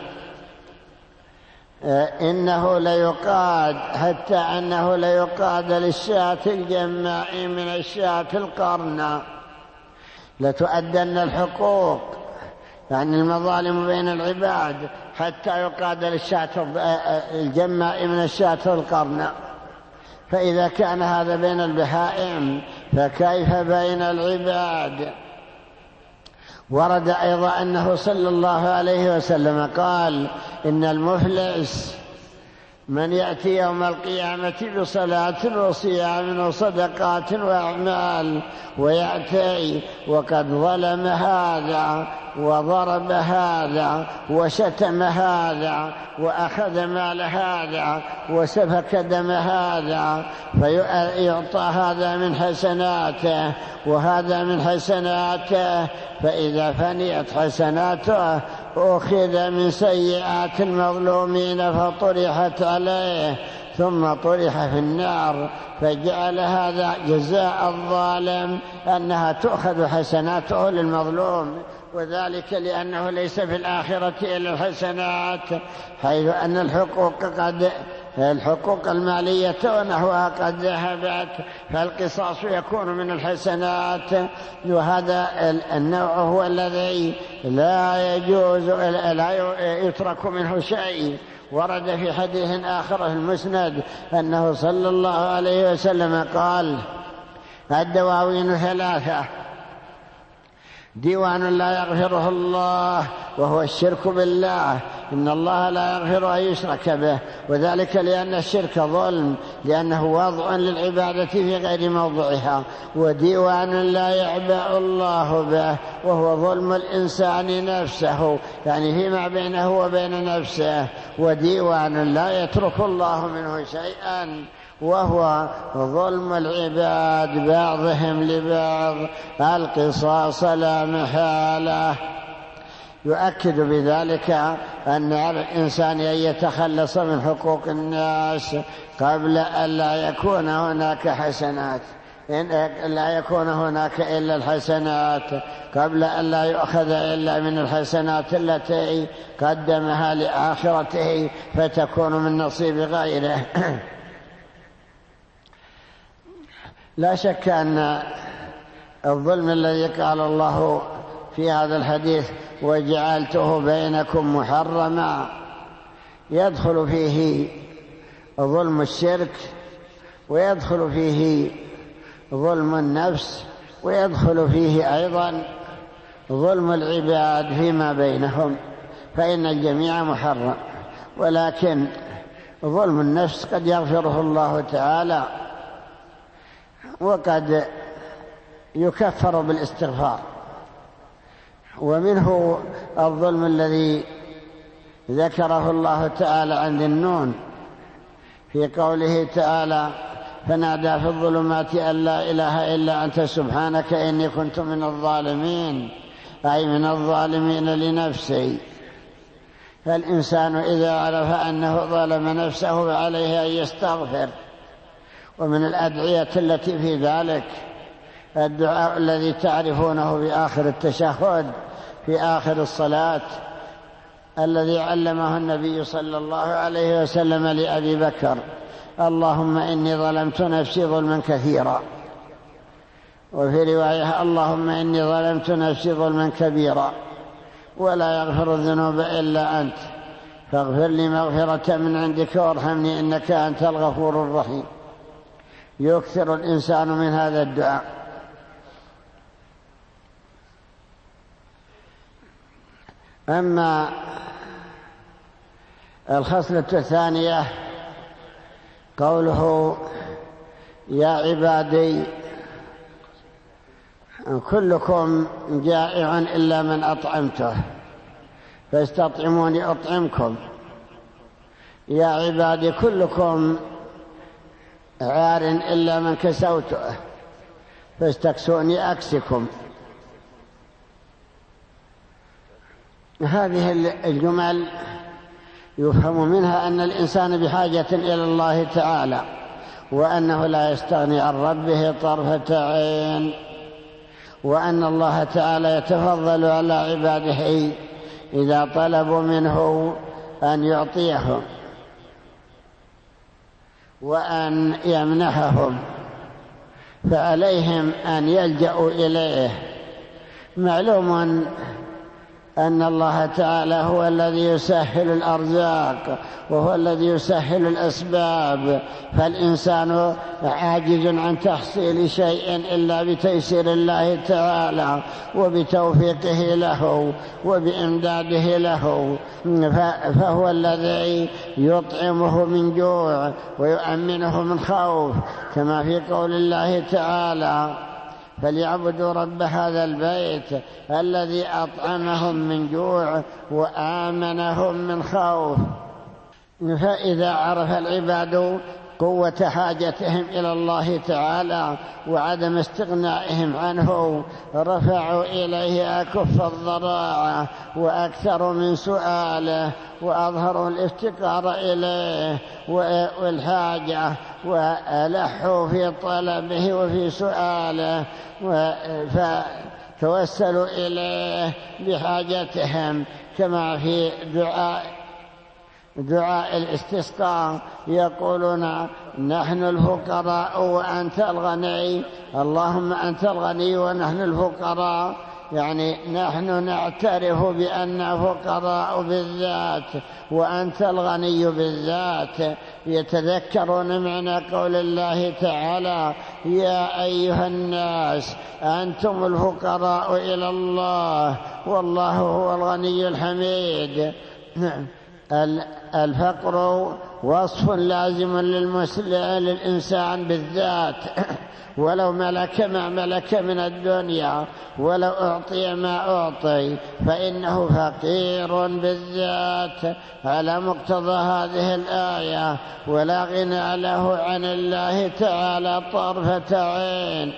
B: إنه ليقاد، حتى أنه ليقاد للشاة الجماء من الشاة القرنى. لتؤدن الحقوق، يعني المظالم بين العباد، حتى يقاد للشاة الجماء من الشاة القرنى. فإذا كان هذا بين البهائم فكيف بين العباد؟ ورد أيضا أنه صلى الله عليه وسلم قال: إن المفلس من يأتي يوم القيامة بصلاة وصيام وصدقات وأعمال، ويأتي وقد ظلم هذا وضرب هذا وشتم هذا وأخذ مال هذا وسفك دم هذا، فيعطى هذا من حسناته وهذا من حسناته. فإذا فنيت حسناته أخذ من سيئات المظلومين فطرحت عليه ثم طرح في النار. فجعل هذا جزاء الظالم أنها تؤخذ حسناته للمظلوم، وذلك لأنه ليس في الآخرة إلا الحسنات، حيث أن الحقوق المالية ونحوها قد ذهبت، فالقصاص يكون من الحسنات. وهذا النوع هو الذي لا يجوز، لا يترك منه شيء. ورد في حديث آخر في المسند أنه صلى الله عليه وسلم قال: الدواوين ثلاثة: ديوان لا يغفره الله وهو الشرك بالله، إن الله لا يغفر أن يشرك به، وذلك لأن الشرك ظلم، لأنه وضع للعبادة في غير موضعها. وديوان لا يعبأ الله به، وهو ظلم الإنسان نفسه، يعني فيما بينه وبين نفسه. وديوان لا يترك الله منه شيئا، وهو ظلم العباد بعضهم لبعض، القصاص لا محالة. يؤكد بذلك أن على الإنسان أن يتخلص من حقوق الناس قبل أن لا يكون هناك حسنات، لا يكون هناك إلا الحسنات، قبل أن لا يؤخذ إلا من الحسنات التي قدمها لآخرته فتكون من نصيب غيره. لا شك أن الظلم الذي قال الله في هذا الحديث وجعلته بينكم محرما يدخل فيه ظلم الشرك، ويدخل فيه ظلم النفس، ويدخل فيه أيضا ظلم العباد فيما بينهم، فإن الجميع محرم. ولكن ظلم النفس قد يغفره الله تعالى، وقد يكفر بالاستغفار. ومنه الظلم الذي ذكره الله تعالى عند النون في قوله تعالى فنادى في الظلمات أن لا إله إلا أنت سبحانك إني كنت من الظالمين، أي من الظالمين لنفسه. فالإنسان إذا عرف أنه ظلم نفسه فعليه أن يستغفر. ومن الأدعية التي في ذلك الدعاء الذي تعرفونه في آخر التشهد في آخر الصلاة، الذي علمه النبي صلى الله عليه وسلم لأبي بكر: اللهم إني ظلمت نفسي ظلما كثيرا. وفي رواية: اللهم إني ظلمت نفسي ظلما كبيرا ولا يغفر الذنوب إلا أنت فاغفر لي مغفرة من عندك وارحمني إنك أنت الغفور الرحيم. يكثر الإنسان من هذا الدعاء. أما الخصلة الثانية قوله يا عبادي كلكم جائع إلا من أطعمته فاستطعموني أطعمكم. يا عبادي كلكم عار إلا من كسوته فاستكسوني أكسكم. هذه الجمل يفهم منها أن الإنسان بحاجة إلى الله تعالى، وأنه لا يستغني عن ربه طرفة عين، وأن الله تعالى يتفضل على عباده إذا طلبوا منه أن يعطيهم وأن يمنحهم، فعليهم أن يلجأوا إليه. معلوم أن الله تعالى هو الذي يسهل الأرزاق وهو الذي يسهل الأسباب، فالإنسان عاجز عن تحصيل شيء إلا بتيسير الله تعالى وبتوفيقه له وبإمداده له، فهو الذي يطعمه من جوع ويؤمنه من خوف، كما في قول الله تعالى فليعبدوا رب هذا البيت الذي أطعمهم من جوع وآمنهم من خوف. فإذا عرف العباد قوة حاجتهم إلى الله تعالى وعدم استغنائهم عنه رفعوا إليه أكف الضراعة وأكثروا من سؤاله وأظهروا الافتقار إليه والحاجة وألحوا في طلبه وفي سؤاله، فتوسلوا إليه بحاجتهم، كما في دعاء الاستسقاء يقولون نحن الفقراء وأنت الغني، اللهم أنت الغني ونحن الفقراء، يعني نحن نعترف بأننا فقراء بالذات وأنت الغني بالذات. يتذكرون معنى قول الله تعالى يا أيها الناس أنتم الفقراء إلى الله والله هو الغني الحميد. الفقر وصف لازم للإنسان بالذات، ولو ملك ما ملك من الدنيا ولو أعطي ما أعطي فإنه فقير بالذات على مقتضى هذه الآية، ولا غنى له عن الله تعالى طرفة عين،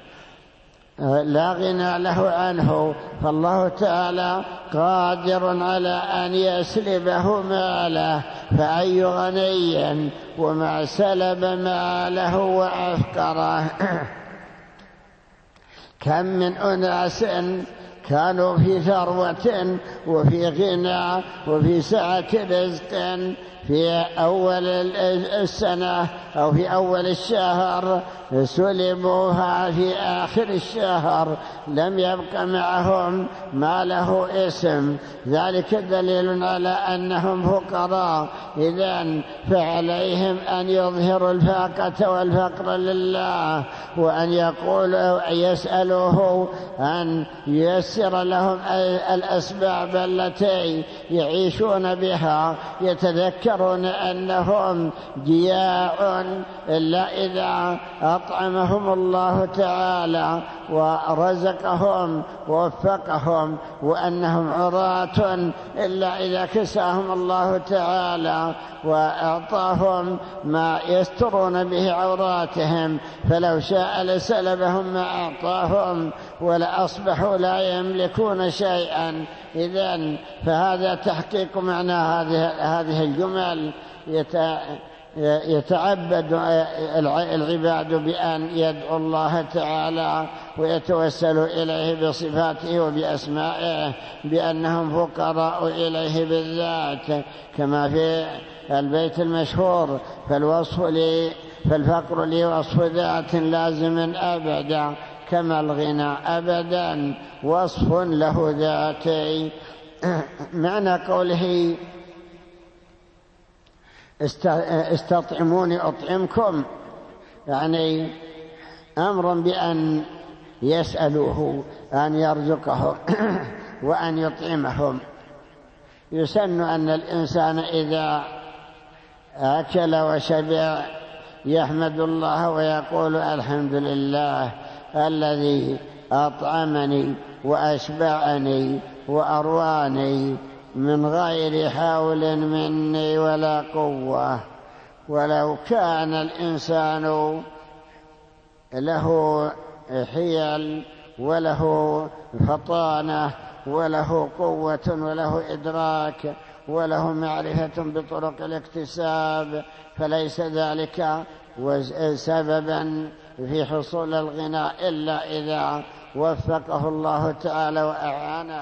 B: لا غنى له عنه، فالله تعالى قادر على أن يسلبه ماله، فأي غني وما سلب ماله وأفقره. كم كانوا في ثروة وفي غنى وفي سعة رزق في أول السنة أو في أول الشهر، سلبوها في آخر الشهر، لم يبق معهم ما له اسم. ذلك دليل على أنهم فقراء. إذن فعليهم أن يظهروا الفاقة والفقر لله، وأن يقولوا يسألوه أن ييسر لهم الأسباب التي يعيشون بها، يتذكرون أنهم جياع إلا إذا أطعمهم الله تعالى ورزقهم ووفقهم، وأنهم عراة إلا إذا كساهم الله تعالى وأعطاهم ما يسترون به عوراتهم، فلو شاء لسلبهم ما أعطاهم ولأصبحوا لا يملكون شيئا. إذن فهذا تحقيق معنى هذه الجمل. يتعبد العباد بأن يدعو الله تعالى ويتوسل إليه بصفاته وبأسمائه بأنهم فقراء إليه بالذات، كما في البيت المشهور: فالفقر لي وصف ذات لازم أبدا، كما الغنى أبدا وصف له ذاتي. معنى قوله استطعموني أطعمكم، يعني أمر بأن يسألوه أن يرزقهم وأن يطعمهم. يسن أن الإنسان إذا أكل وشبع يحمد الله ويقول: الحمد لله الذي أطعمني وأشبعني وأرواني من غير حول مني ولا قوة. ولو كان الإنسان له حيل وله فطانة وله قوة وله إدراك وله معرفة بطرق الاكتساب، فليس ذلك سببا في حصول الغنى إلا إذا وفقه الله تعالى وأعانه.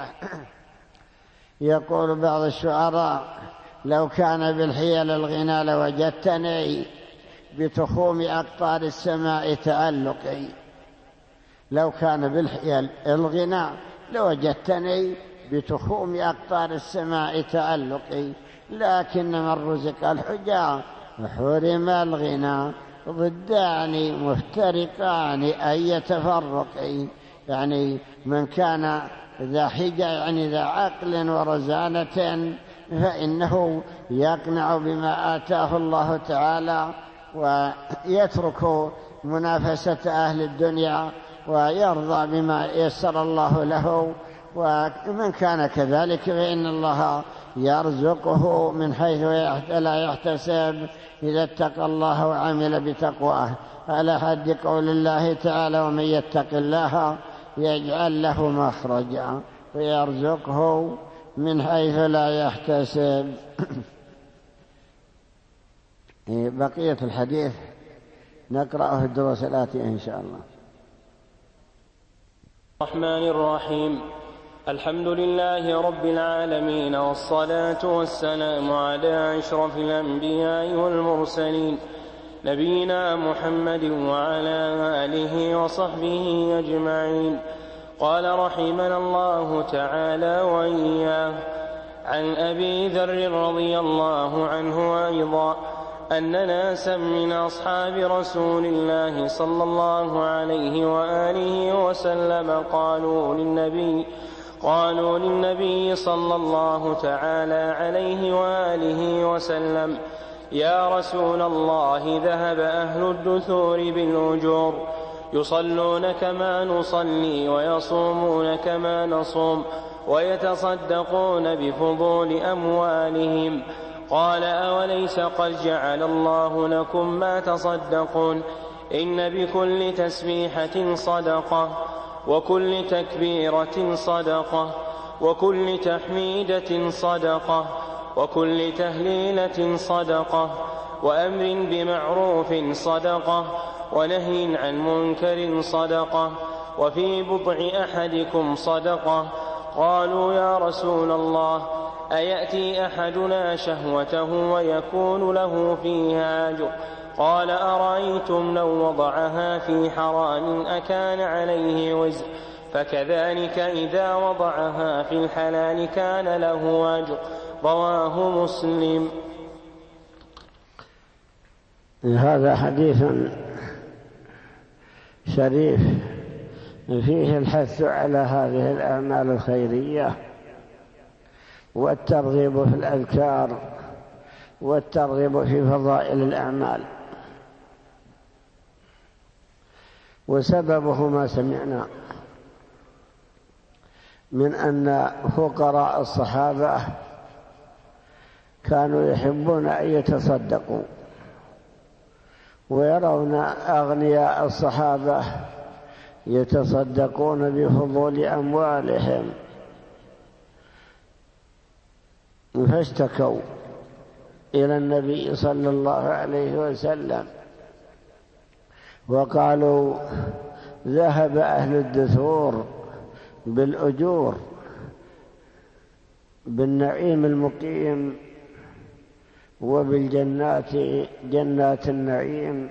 B: يقول بعض الشعراء: لو كان بالحيل الغنى لوجدتني بتخوم أقطار السماء تعلقي. لو كان بالحيل الغنى لوجدتني بتخوم أقطار السماء تعلقي، لكن من رزق الحجى حرم الغنى، ضدان مفترقان أي تفرق. يعني من كان ذا حجة يعني ذا عقل ورزانة فإنه يقنع بما آتاه الله تعالى ويترك منافسة أهل الدنيا ويرضى بما يسر الله له. ومن كان كذلك فإن الله يرزقه من حيث لا يحتسب إذا اتقى الله وعمل بتقواه، على حد قول الله تعالى: ومن يتق الله يجعل له مخرجا ويرزقه من حيث لا يحتسب. بقية الحديث نقرأه في الدروس الآتية إن شاء الله.
A: الرحمن الرحيم. الحمد لله رب العالمين، والصلاة والسلام على أشرف الأنبياء والمرسلين، نبينا محمد وعلى آله وصحبه أجمعين. قال رحمنا الله تعالى وإياه: عن أبي ذر رضي الله عنه أيضا أن ناسا من أصحاب رسول الله صلى الله عليه وآله وسلم قالوا للنبي صلى الله تعالى عليه وآله وسلم: يا رسول الله، ذهب أهل الدثور بالأجور، يصلون كما نصلي ويصومون كما نصوم ويتصدقون بفضول أموالهم. قال: أوليس قد جعل الله لكم ما تصدقون؟ إن بكل تسبيحة صدقة، وكل تكبيرة صدقة، وكل تحميدة صدقة، وكل تهليلة صدقة، وأمر بمعروف صدقة، ونهي عن منكر صدقة، وفي بضع أحدكم صدقة. قالوا يا رسول الله أيأتي أحدنا شهوته ويكون له فيها أجر؟ قال أرأيتم لو وضعها في حرام أكان عليه وزر؟ فكذلك إذا وضعها في الحلال كان له أجر. رواه مسلم.
B: هذا حديث شريف فيه الحث على هذه الأعمال الخيرية والترغيب في الأذكار والترغيب في فضائل الأعمال، وسببه ما سمعنا من أن فقراء الصحابة كانوا يحبون أن يتصدقوا، ويرون أغنياء الصحابة يتصدقون بفضول أموالهم، فاشتكوا إلى النبي صلى الله عليه وسلم وقالوا ذهب أهل الدثور بالأجور بالنعيم المقيم وبالجنات جنات النعيم،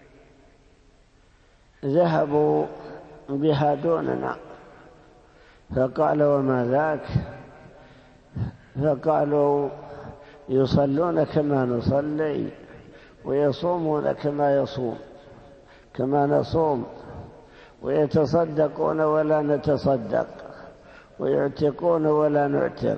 B: ذهبوا بها دوننا. فقال وما ذاك؟ فقالوا يصلون كما نصلي ويصومون كما نصوم ويتصدقون ولا نتصدق ويعتقون ولا نعتق،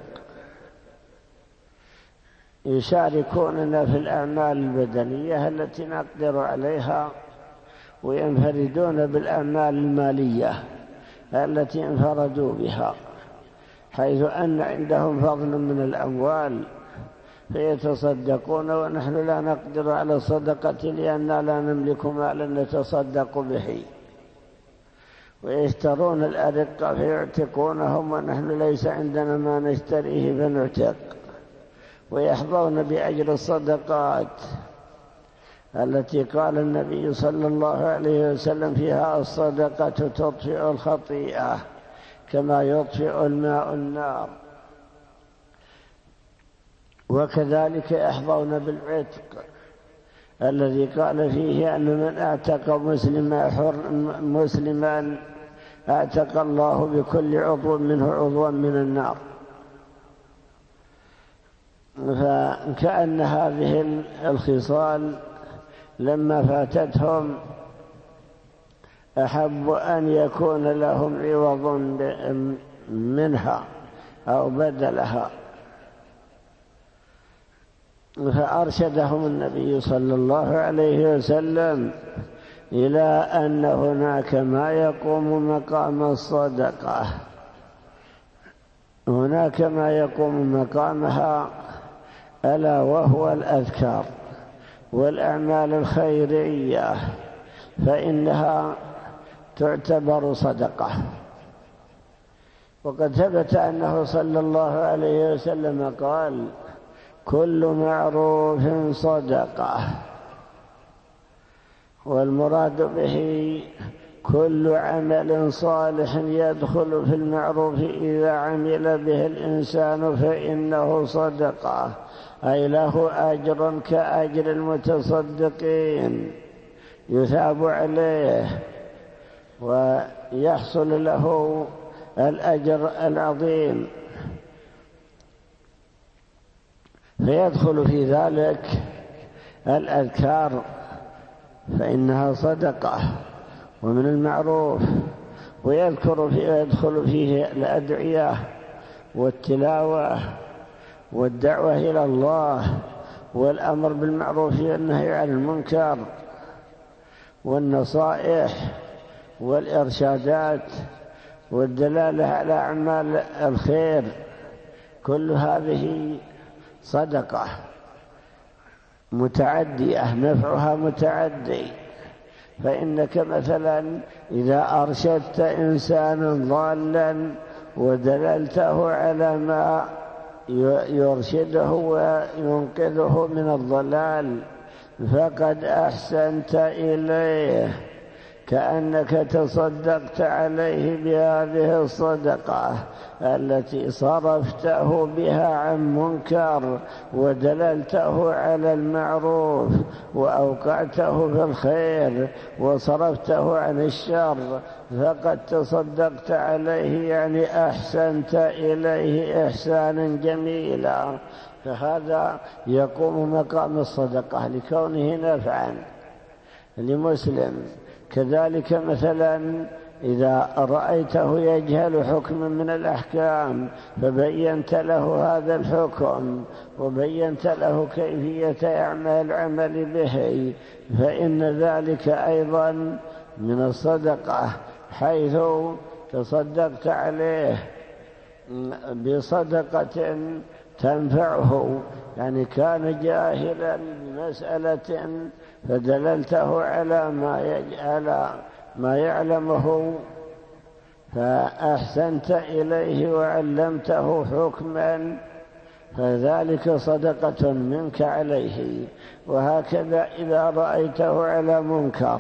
B: يشاركوننا في الأعمال البدنية التي نقدر عليها، وينفردون بالأعمال المالية التي انفردوا بها، حيث أن عندهم فضل من الأموال فيتصدقون ونحن لا نقدر على الصدقة لأننا لا نملك مالا نتصدق به، ويشترون الأرقة فيعتقونهم ونحن ليس عندنا ما نشتريه فنعتق، ويحظون بأجر الصدقات التي قال النبي صلى الله عليه وسلم فيها الصدقة تطفئ الخطيئة كما يطفئ الماء النار. وكذلك يحظون بالعتق الذي قال فيه أن من اعتق مسلما اعتق الله بكل عضو منه عضوا من النار. فكأن هذه الخصال لما فاتتهم أحب أن يكون لهم عوض منها أو بدلها، فأرشدهم النبي صلى الله عليه وسلم إلى أن هناك ما يقوم مقام الصدقة، هناك ما يقوم مقامها ألا وهو الأذكار والأعمال الخيرية، فإنها تعتبر صدقة. وقد ثبت أنه صلى الله عليه وسلم قال كل معروف صدقة، والمراد به كل عمل صالح يدخل في المعروف إذا عمل به الإنسان فإنه صدقة، أي له أجر كأجر المتصدقين يثاب عليه ويحصل له الأجر العظيم، فيدخل في ذلك الأذكار فإنها صدقة ومن المعروف، ويدخل فيه الأدعية والتلاوة والدعوة إلى الله والأمر بالمعروف والنهي عن المنكر والنصائح والإرشادات والدلالة على أعمال الخير، كل هذه صدقة متعدية نفعها متعدي. فإنك مثلا إذا أرشدت إنسانا ضالا ودللته على ما يرشده وينقذه من الضلال فقد أحسنت إليه، كأنك تصدقت عليه بهذه الصدقة التي صرفته بها عن منكر ودللته على المعروف وأوقعته في الخير وصرفته عن الشر، فقد تصدقت عليه يعني أحسنت إليه إحسانا جميلا، فهذا يقوم مقام الصدقة لكونه نفعا لمسلم. كذلك مثلا إذا رأيته يجهل حكما من الأحكام فبينت له هذا الحكم وبينت له كيفية العمل به، فإن ذلك أيضا من الصدقة، حيث تصدقت عليه بصدقة تنفعه، يعني كان جاهلا بمسألة فدللته على ما يعلمه فأحسنت إليه وعلمته حكما، فذلك صدقة منك عليه. وهكذا إذا رأيته على منكر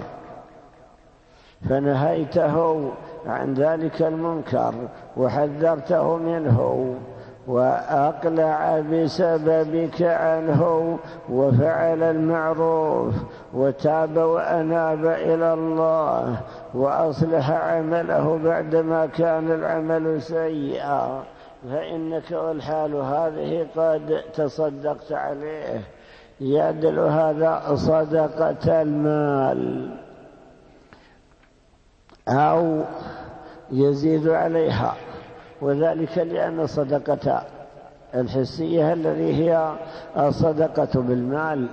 B: فنهيته عن ذلك المنكر وحذرته منه وأقلع بسببك عنه وفعل المعروف وتاب وأناب إلى الله وأصلح عمله بعدما كان العمل سيئا، فإنك والحال هذه قد تصدقت عليه، يعدل هذا صدقة المال أو يزيد عليها، وذلك لأن الصدقة الحسية الذي هي الصدقة بالمال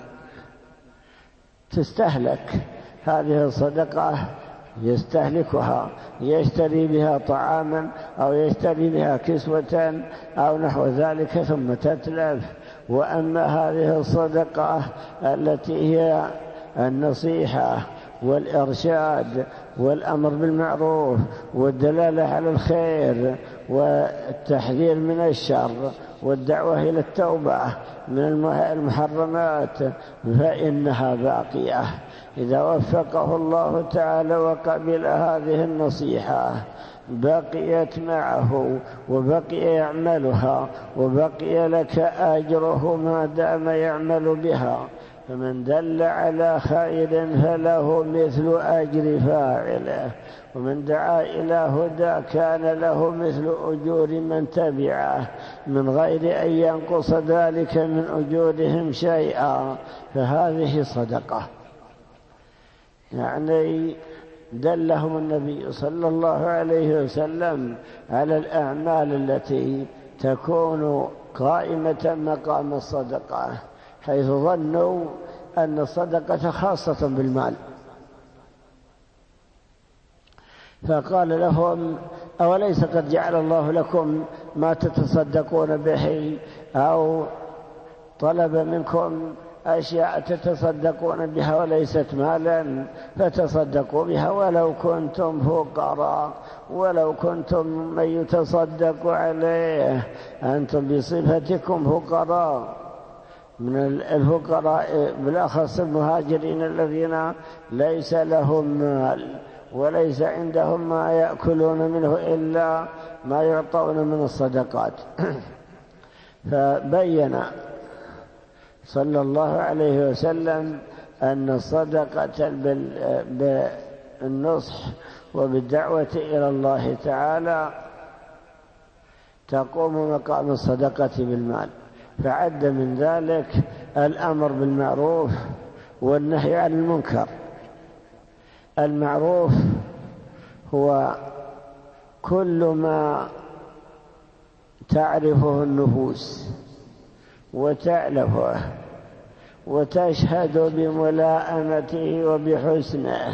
B: تستهلك، هذه الصدقة يستهلكها، يشتري بها طعاما أو يشتري بها كسوة أو نحو ذلك ثم تتلف. وأما هذه الصدقة التي هي النصيحة والإرشاد والأمر بالمعروف والدلالة على الخير والتحذير من الشر والدعوة إلى التوبة من المحرمات، فإنها باقية إذا وفقه الله تعالى وقبل هذه النصيحة، بقيت معه وبقي يعملها وبقي لك أجره ما دام يعمل بها. فمن دل على خير فله مثل أجر فاعله، ومن دعا إلى هدى كان له مثل أجور من تبعه من غير أن ينقص ذلك من أجورهم شيئا، فهذه صدقة. يعني دلهم النبي صلى الله عليه وسلم على الأعمال التي تكون قائمة مقام الصدقة، حيث ظنوا أن الصدقة خاصة بالمال، فقال لهم: أوليس قد جعل الله لكم ما تتصدقون به، أو طلب منكم أشياء تتصدقون بها وليست مالا، فتصدقوا بها ولو كنتم فقراء، ولو كنتم من يتصدق عليه، أنتم بصفتكم فقراء، من الفقراء بالأخص المهاجرين الذين ليس لهم مال وليس عندهم ما يأكلون منه إلا ما يعطون من الصدقات. فبين صلى الله عليه وسلم أن الصدقة بالنصح وبالدعوة إلى الله تعالى تقوم مقام الصدقة بالمال، فعد من ذلك الأمر بالمعروف والنهي عن المنكر. المعروف هو كل ما تعرفه النفوس وتألفه وتشهد بملائمته وبحسنه.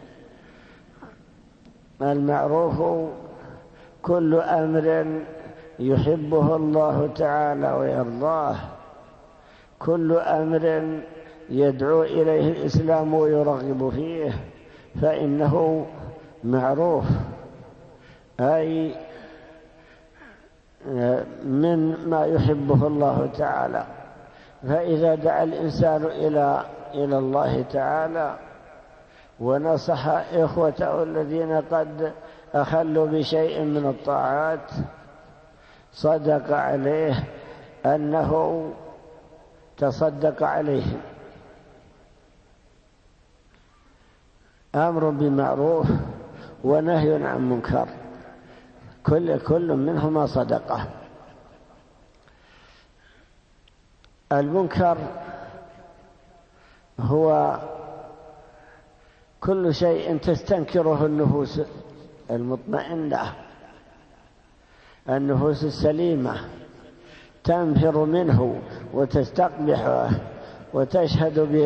B: المعروف كل أمر يحبه الله تعالى ويرضاه، كل أمر يدعو إليه الإسلام ويرغب فيه فإنه معروف، أي من ما يحبه الله تعالى. فإذا دعا الإنسان إلى الله تعالى ونصح إخوته الذين قد أخلوا بشيء من الطاعات، صدق عليه أنه تصدق عليهم. أمر بمعروف ونهي عن منكر، كل منهما صدقة. المنكر هو كل شيء تستنكره النفوس المطمئنة، النفوس السليمة، تنفر منه وتستقبحه وتشهد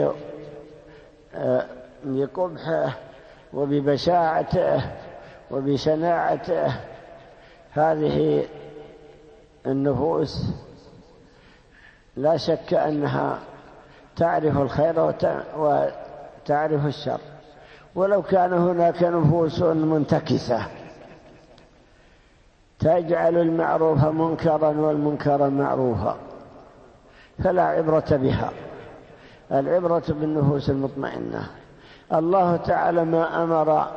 B: بقبحه وببشاعته وبشناعته. هذه النفوس لا شك أنها تعرف الخير وتعرف الشر، ولو كان هناك نفوس منتكسة تجعل المعروف منكرا والمنكر معروفا فلا عبرة بها. العبرة بالنفوس المطمئنة. الله تعالى ما أمر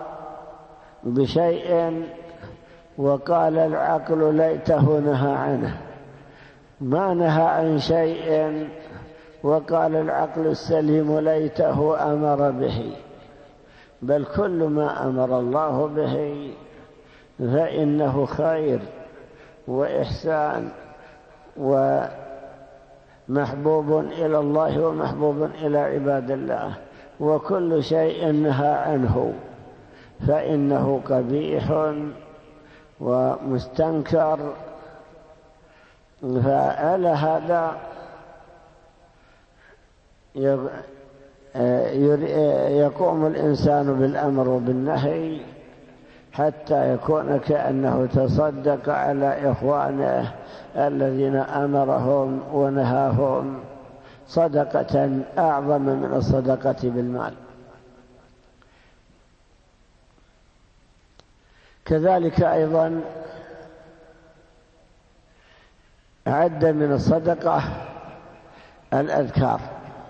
B: بشيء وقال العقل ليته نهى عنه، ما نهى عن شيء وقال العقل السليم ليته أمر به، بل كل ما أمر الله به فإنه خير وإحسان ومحبوب إلى الله ومحبوب إلى عباد الله، وكل شيء نهى عنه فإنه قبيح ومستنكر. فعلى هذا يقوم الإنسان بالأمر وبالنهي حتى يكون كأنه تصدق على إخوانه الذين أمرهم ونهاهم صدقة أعظم من الصدقة بالمال. كذلك أيضا عد من الصدقة الأذكار،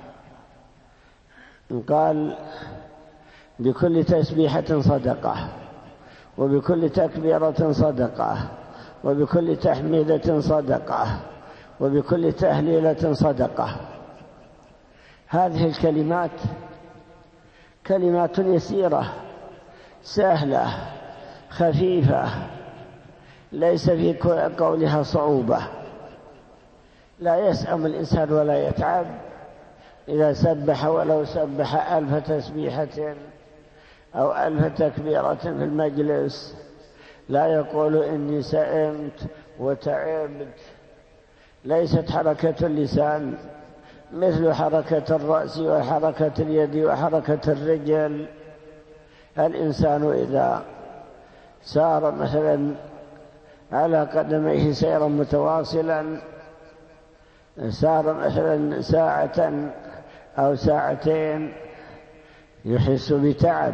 B: قال بكل تسبيحة صدقة، وبكل تكبيرة صدقة، وبكل تحميدة صدقة، وبكل تهليلة صدقة. هذه الكلمات كلمات يسيرة سهلة خفيفة، ليس في قولها صعوبة، لا يسأم الإنسان ولا يتعب إذا سبح ولو سبح 1000 تسبيحة أو 1000 تكبيرة في المجلس، لا يقول إني سئمت وتعبت. ليست حركة اللسان مثل حركة الرأس وحركة اليد وحركة الرجل. الإنسان إذا سار مثلا على قدميه سيرا متواصلا، سار مثلا ساعة أو ساعتين، يحس بتعب،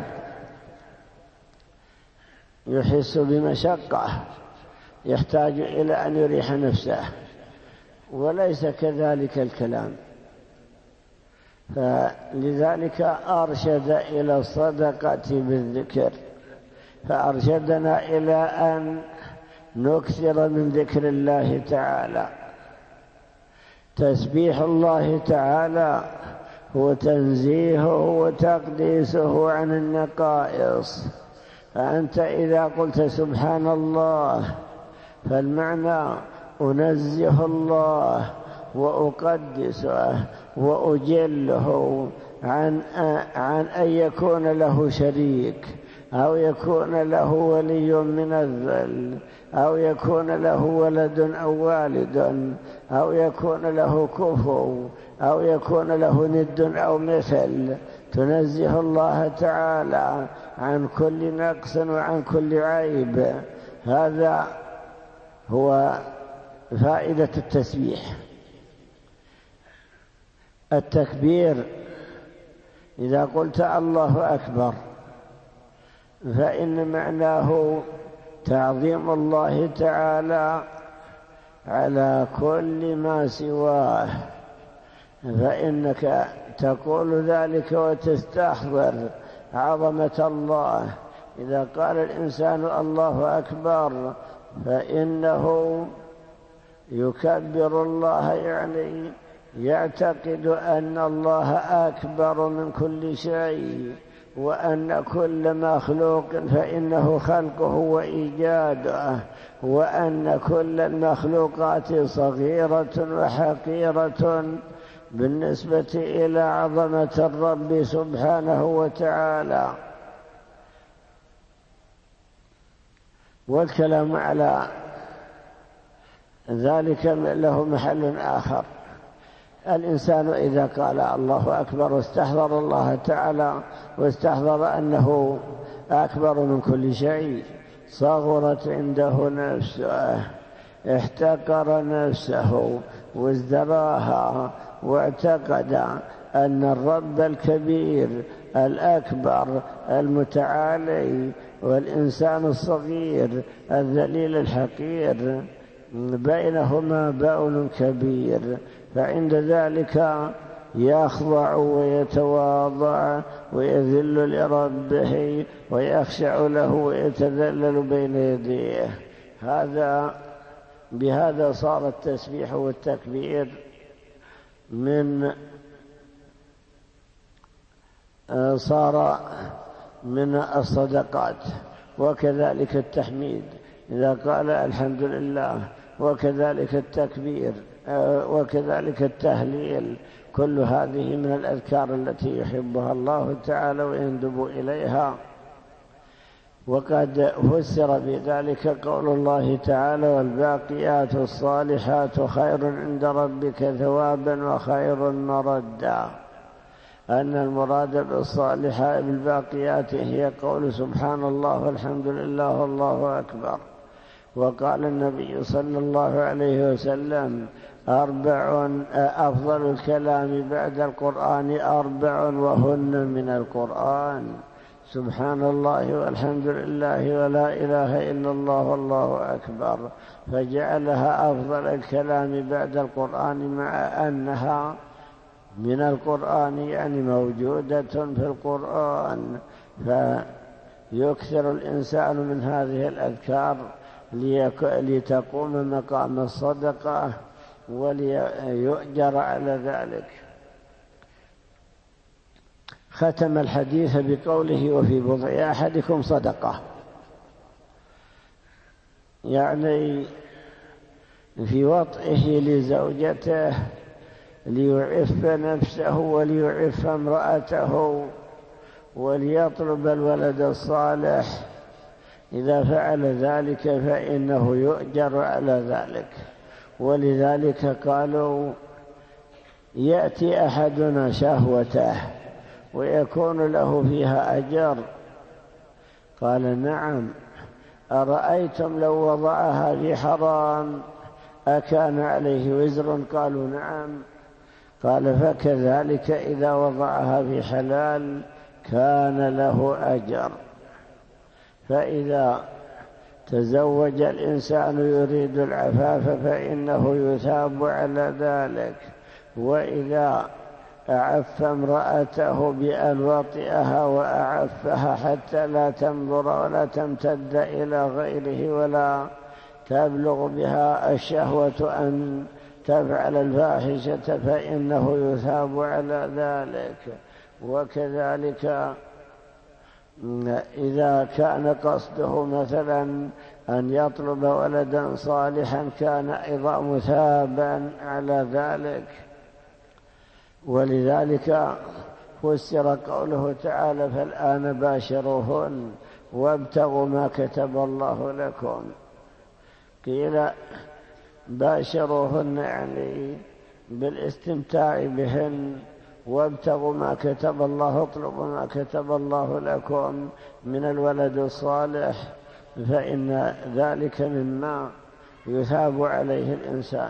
B: يحس بمشقة، يحتاج إلى أن يريح نفسه. وليس كذلك الكلام، فلذلك أرشد إلى الصدقة بالذكر، فأرشدنا إلى أن نكثر من ذكر الله تعالى. تسبيح الله تعالى هو تنزيهه وتقديسه عن النقائص. فأنت إذا قلت سبحان الله فالمعنى أنزه الله وأقدسه وأجله عن أن يكون له شريك، أو يكون له ولي من الذل، أو يكون له ولد أو والد، أو يكون له كفو، أو يكون له ند أو مثل. تنزه الله تعالى عن كل نقص وعن كل عيب. هذا هو فائدة التسبيح. التكبير إذا قلت الله أكبر فإن معناه تعظيم الله تعالى على كل ما سواه، فإنك تقول ذلك وتستحضر عظمة الله. إذا قال الإنسان الله أكبر فإنه يكبر الله، يعني يعتقد أن الله أكبر من كل شيء، وأن كل مخلوق فإنه خلقه وإيجاده، وأن كل المخلوقات صغيرة وحقيرة بالنسبة إلى عظمة الرب سبحانه وتعالى. والكلام على ذلك له محل آخر. الإنسان إذا قال الله أكبر واستحضر الله تعالى واستحضر أنه أكبر من كل شيء، صغرت عنده نفسه، احتقر نفسه وازدراها، واعتقد أن الرب الكبير الأكبر المتعالي والإنسان الصغير الذليل الحقير بينهما بون كبير، فعند ذلك يخضع ويتواضع ويذل لربه ويخشع له ويتذلل بين يديه. بهذا صار التسبيح والتكبير صار من الصدقات، وكذلك التحميد إذا قال الحمد لله، وكذلك التكبير، وكذلك التهليل. كل هذه من الأذكار التي يحبها الله تعالى ويندب إليها. وقد فسر بذلك قول الله تعالى: والباقيات الصالحات خير عند ربك ثوابا وخير مردا. أن المراد بالباقيات هي قول سبحان الله والحمد لله والله أكبر. وقال النبي صلى الله عليه وسلم: أفضل الكلام بعد القرآن 4 وهن من القرآن: سبحان الله والحمد لله ولا إله إلا الله والله أكبر. فجعلها أفضل الكلام بعد القرآن مع أنها من القرآن، يعني موجودة في القرآن. فيكثر الإنسان من هذه الأذكار لتقوم مقام الصدقة وليؤجر على ذلك. ختم الحديث بقوله: وفي بضع أحدكم صدقة، يعني في وطئه لزوجته ليعف نفسه وليعف امرأته وليطلب الولد الصالح. إذا فعل ذلك فإنه يؤجر على ذلك. ولذلك قالوا: يأتي أحدنا شهوته ويكون له فيها أجر. قال: نعم. أرأيتم لو وضعها في حرام أكان عليه وزر؟ قالوا: نعم. قال: فكذلك إذا وضعها في حلال كان له أجر. فإذا تزوج الإنسان يريد العفاف فإنه يثاب على ذلك. وإذا أعف امرأته بأن وطئها وأعفها حتى لا تنظر ولا تمتد إلى غيره ولا تبلغ بها الشهوة أن تفعل الفاحشة فإنه يثاب على ذلك. وكذلك إذا كان قصده مثلا أن يطلب ولدا صالحا كان أيضا مثابا على ذلك. ولذلك فسر قوله تعالى: فالآن باشروهن وابتغوا ما كتب الله لكم. قيل باشروهن يعني بالاستمتاع بهن، وابتغوا ما كتب الله، اطلبوا ما كتب الله لكم من الولد الصالح، فإن ذلك مما يثاب عليه الإنسان.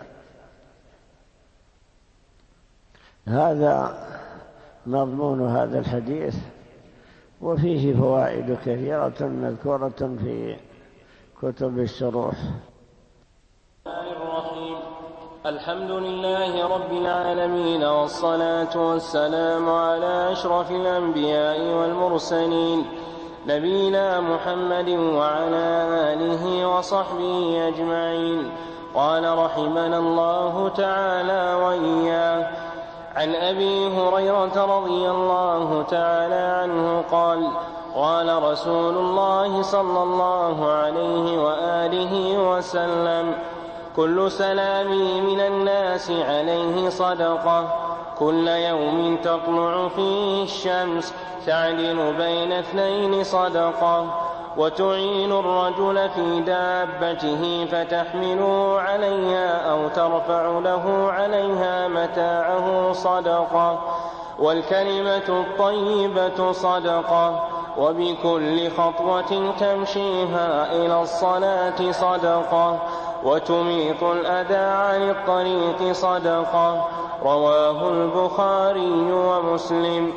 B: هذا مضمون هذا الحديث، وفيه فوائد كثيرة مذكورة في كتب الشروح.
A: الحمد لله رب العالمين، والصلاة والسلام على أشرف الأنبياء والمرسلين، نبينا محمد وعلى آله وصحبه أجمعين. قال رحمنا الله تعالى وإياه: عن أبي هريرة رضي الله تعالى عنه قال: قال رسول الله صلى الله عليه وآله وسلم: كل سلام من الناس عليه صدقة، كل يوم تطلع فيه الشمس تعدل بين اثنين صدقة، وتعين الرجل في دابته فتحمله عليها أو ترفع له عليها متاعه صدقة، والكلمة الطيبة صدقة، وبكل خطوة تمشيها إلى الصلاة صدقة، وتميط الأذى عن الطريق صدقة. رواه البخاري ومسلم.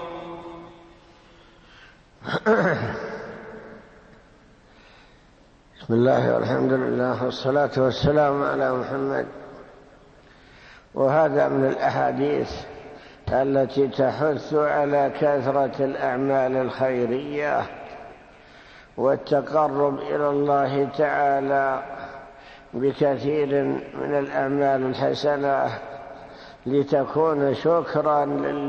B: بسم الله والحمد لله والصلاة والسلام على محمد. وهذا من الأحاديث التي تحث على كثرة الأعمال الخيرية والتقرب إلى الله تعالى بكثير من الأعمال الحسنة، لتكون شكرا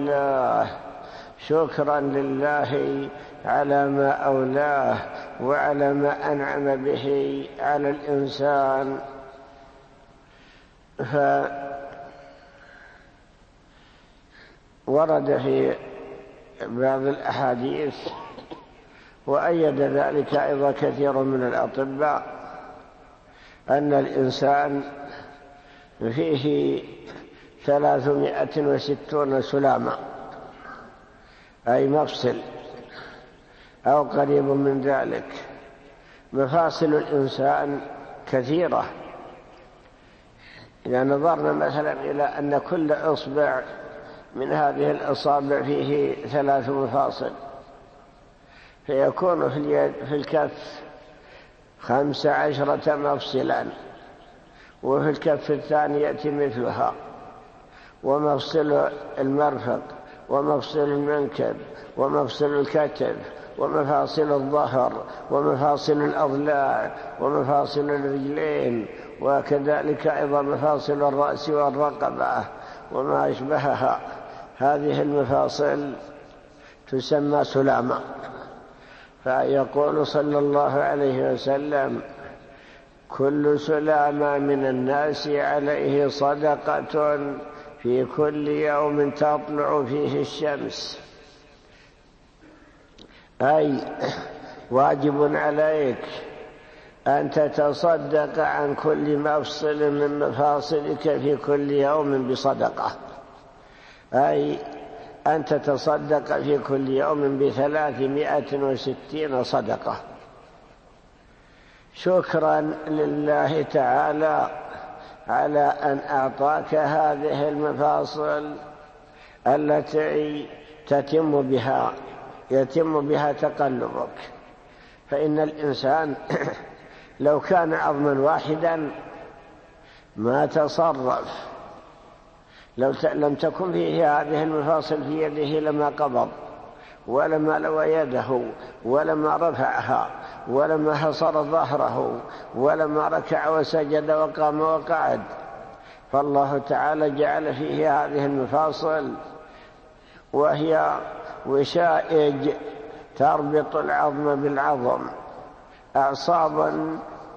B: لله على ما أولاه وعلى ما أنعم به على الإنسان. فورد في بعض الأحاديث، وأيد ذلك أيضا كثير من الأطباء، أن الإنسان فيه 360 سلامة، أي مفصل أو قريب من ذلك. مفاصل الإنسان كثيرة. إذا نظرنا مثلا إلى أن كل إصبع من هذه الأصابع فيه 3 مفاصل، فيكون في الكف 15 مفصلا، وفي الكف الثانية مثلها، ومفصل المرفق، ومفصل المنكب، ومفصل الكتف، ومفاصل الظهر، ومفاصل الأضلاع، ومفاصل الرجلين، وكذلك أيضا مفاصل الرأس والرقبة وما أشبهها. هذه المفاصل تسمى سلامة. فيقول صلى الله عليه وسلم: كل سلامة من الناس عليه صدقة في كل يوم تطلع فيه الشمس، أي واجب عليك أن تتصدق عن كل مفصل من مفاصلك في كل يوم بصدقة، أي أن تتصدق في كل يوم ب360 صدقة، شكرا لله تعالى على أن أعطاك هذه المفاصل التي يتم بها تقلبك. فإن الإنسان لو كان عظما واحدا ما تصرف، لو لم تكن فيه هذه المفاصل في يده لما قبض، ولما لوى يده، ولما رفعها، ولما حصر ظهره، ولما ركع وسجد وقام وقعد. فالله تعالى جعل فيه هذه المفاصل، وهي وشائج تربط العظم بالعظم، أعصابا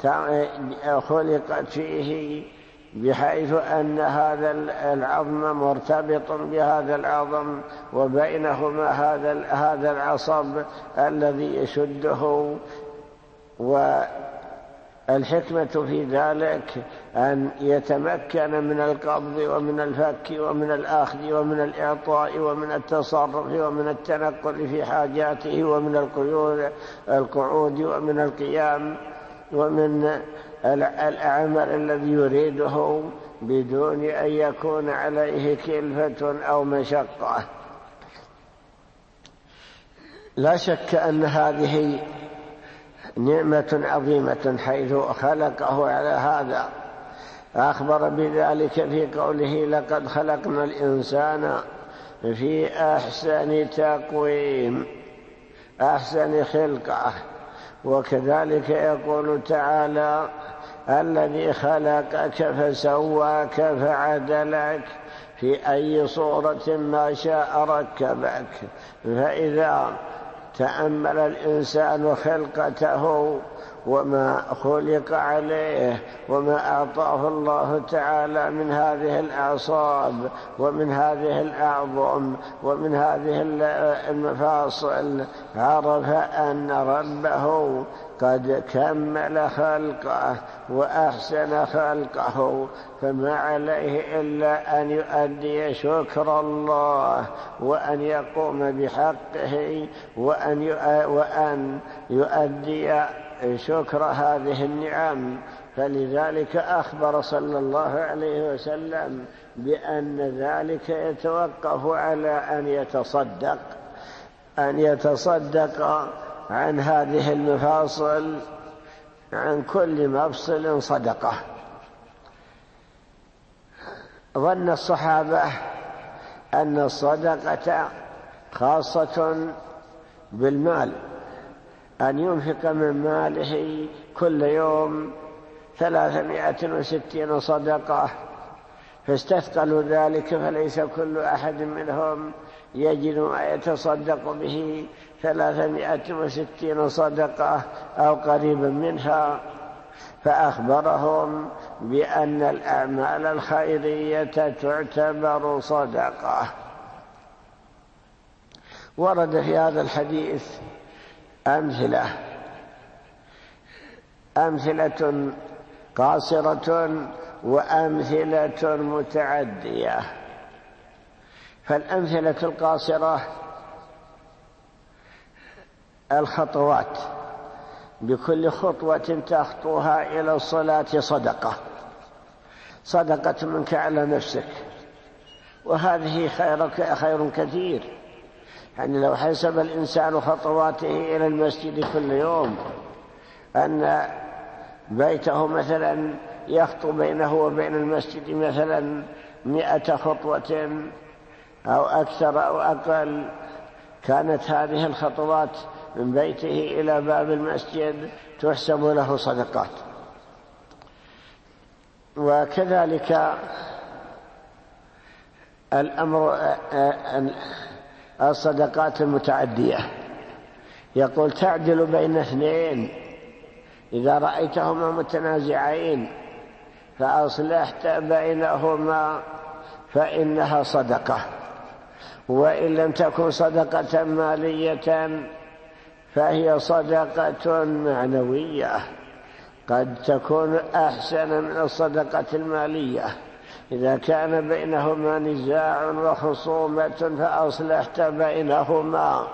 B: خلقت فيه بحيث أن هذا العظم مرتبط بهذا العظم، وبينهما هذا العصب الذي يشده. والحكمة في ذلك أن يتمكن من القبض ومن الفك ومن الأخذ ومن الإعطاء ومن التصرف ومن التنقل في حاجاته ومن القعود ومن القيام ومن العمل الذي يريده بدون أن يكون عليه كلفة أو مشقة. لا شك أن هذه نعمة عظيمة حيث خلقه على هذا، أخبر بذلك في قوله لقد خلقنا الإنسان في أحسن تقويم، أحسن خلقه. وكذلك يقول تعالى الذي خلقك فسواك فعدلك في أي صورة ما شاء ركبك. فإذا تأمل الإنسان خلقته وما خلق عليه وما أعطاه الله تعالى من هذه الأعصاب ومن هذه الأعظم ومن هذه المفاصل، عرف أن ربه قد كمل خلقه وأحسن خلقه، فما عليه إلا أن يؤدي شكر الله وأن يقوم بحقه وأن يؤدي شكر هذه النعم. فلذلك أخبر صلى الله عليه وسلم بأن ذلك يتوقف على أن يتصدق عن هذه المفاصل، عن كل مفصل صدقة. ظن الصحابة أن الصدقة خاصة بالمال، أن ينفق من ماله كل يوم 360 صدقة، فاستثقلوا ذلك، فليس كل أحد منهم يجد ما يتصدق به 360 صدقة أو قريبا منها. فأخبرهم بأن الأعمال الخيرية تعتبر صدقة. ورد في هذا الحديث أمثلة قاصرة وأمثلة متعدية. فالأمثلة القاصرة الخطوات، بكل خطوة تخطوها إلى الصلاة صدقة منك على نفسك، وهذه خير كثير. يعني لو حسب الإنسان خطواته إلى المسجد كل يوم، أن بيته مثلا يخطو بينه وبين المسجد مثلا 100 خطوة أو أكثر أو أقل، كانت هذه الخطوات من بيته إلى باب المسجد تحسب له صدقات. وكذلك الأمر الصدقات المتعدية، يقول تعدل بين اثنين إذا رأيتهما متنازعين فأصلحت بينهما فإنها صدقة. وإن لم تكن صدقة مالية فهي صدقة معنوية، قد تكون أحسن من الصدقة المالية. إذا كان بينهما نزاع وخصومة فأصلحت بينهما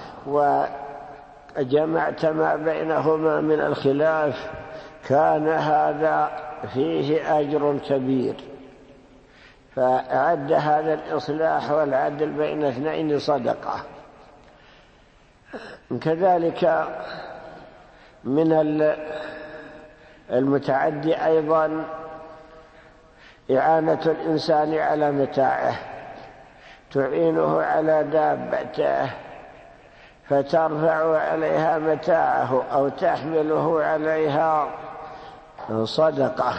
B: وجمعت ما بينهما من الخلاف، كان هذا فيه أجر كبير. فأعد هذا الإصلاح والعدل بين اثنين صدقة. كذلك من المتعدي أيضا إعانة الإنسان على متاعه، تعينه على دابته فترفع عليها متاعه أو تحمله عليها، صدقة.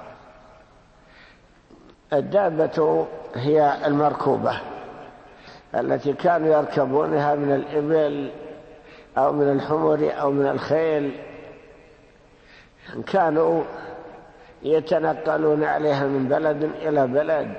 B: الدابة هي المركوبة التي كانوا يركبونها من الإبل أو من الحمر أو من الخيل، كانوا يتنقلون عليها من بلد إلى بلد.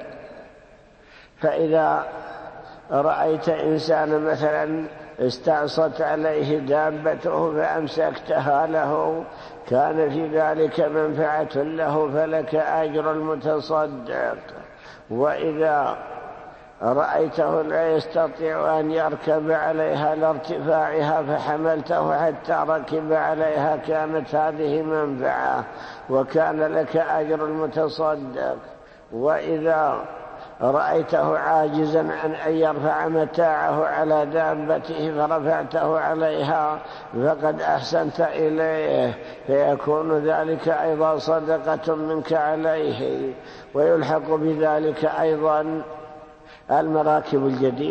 B: فإذا رأيت إنسانا مثلا استعصت عليه دابته فأمسكتها له، كان في ذلك منفعة له، فلك أجر المتصدق. وإذا رأيته لا يستطيع أن يركب عليها لارتفاعها فحملته حتى ركب عليها، كانت هذه منفعة وكان لك أجر المتصدق. وإذا رأيته عاجزا عن أن يرفع متاعه على دابته فرفعته عليها فقد أحسنت إليه، فيكون ذلك أيضا صدقة منك عليه. ويلحق بذلك أيضا المراكب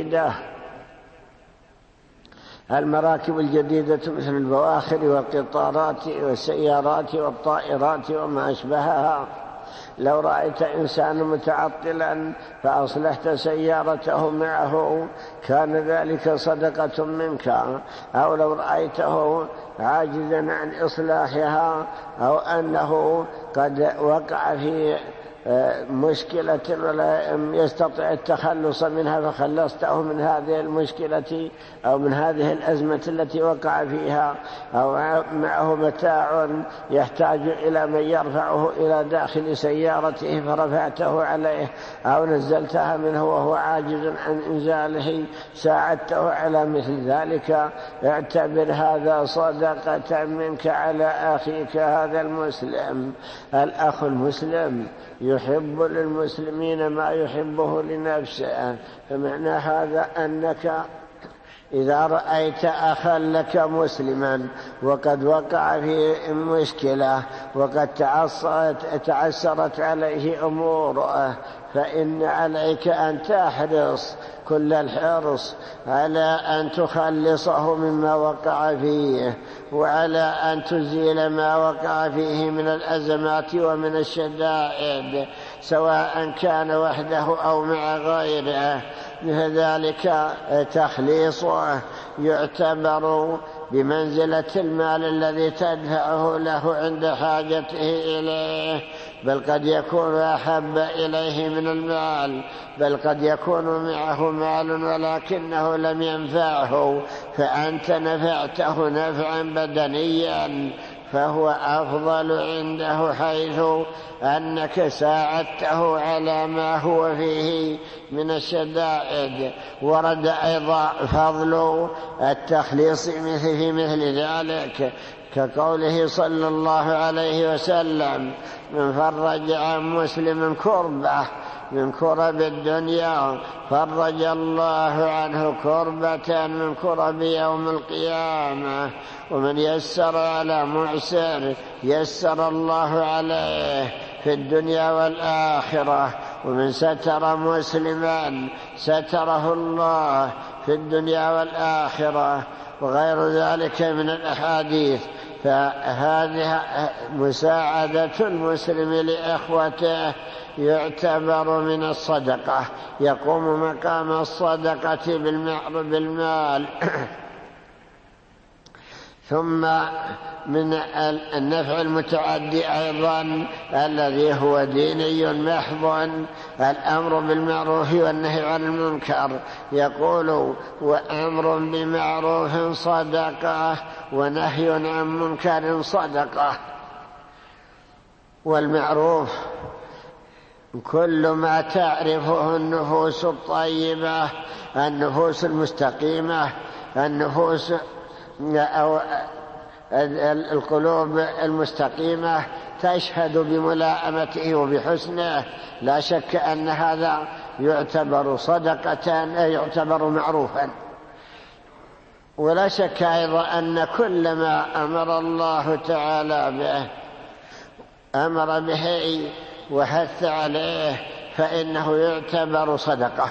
B: الجديدة مثل البواخر والقطارات والسيارات والطائرات وما أشبهها. لو رأيت إنسان متعطلا فأصلحت سيارته معه كان ذلك صدقة منك. أو لو رأيته عاجزا عن إصلاحها أو أنه قد وقع في مشكلة ولا يستطيع التخلص منها فخلصته من هذه المشكلة أو من هذه الأزمة التي وقع فيها، أو معه متاع يحتاج إلى من يرفعه إلى داخل سيارته فرفعته عليه أو نزلتها منه وهو عاجز عن إنزاله ساعدته على مثل ذلك، اعتبر هذا صدقة منك على أخيك هذا المسلم. الأخ المسلم يحب للمسلمين ما يحبه لنفسه، فمعنى هذا أنك إذا رأيت أخا لك مسلما وقد وقع في مشكلة وقد تعسرت عليه أموره فإن عليك أن تحرص كل الحرص على أن تخلصه مما وقع فيه، وعلى أن تزيل ما وقع فيه من الأزمات ومن الشدائد، سواء كان وحده أو مع غيره. لذلك تخليصه يعتبر بمنزلة المال الذي تدفعه له عند حاجته إليه، بل قد يكون أحب إليه من المال، بل قد يكون معه مال ولكنه لم ينفعه، فأنت نفعته نفعا بدنيا فهو أفضل عنده، حيث أنك ساعدته على ما هو فيه من الشدائد. ورد أيضا فضل التخليص في مثل ذلك، كقوله صلى الله عليه وسلم: من فرج عن مسلم كربة من كرب الدنيا فرج الله عنه كربة من كرب يوم القيامة. ومن يسر على معسر يسر الله عليه في الدنيا والآخرة. ومن ستر مسلما ستره الله في الدنيا والآخرة، وغير ذلك من الأحاديث. فهذه مساعدة المسلم لإخوته يعتبر من الصدقة، يقوم مقام الصدقة بالمال. ثم من النفع المتعدي أيضا الذي هو ديني محض الأمر بالمعروف والنهي عن المنكر. يقول: وأمر بمعروف صدقة ونهي عن منكر صدقة. والمعروف كل ما تعرفه النفوس الطيبة، النفوس المستقيمة، النفوس أو القلوب المستقيمة تشهد بملائمته وبحسنه. لا شك أن هذا يعتبر صدقة، يعتبر معروفا. ولا شك أيضا أن كل ما أمر الله تعالى به أمر به وحث عليه فإنه يعتبر صدقة،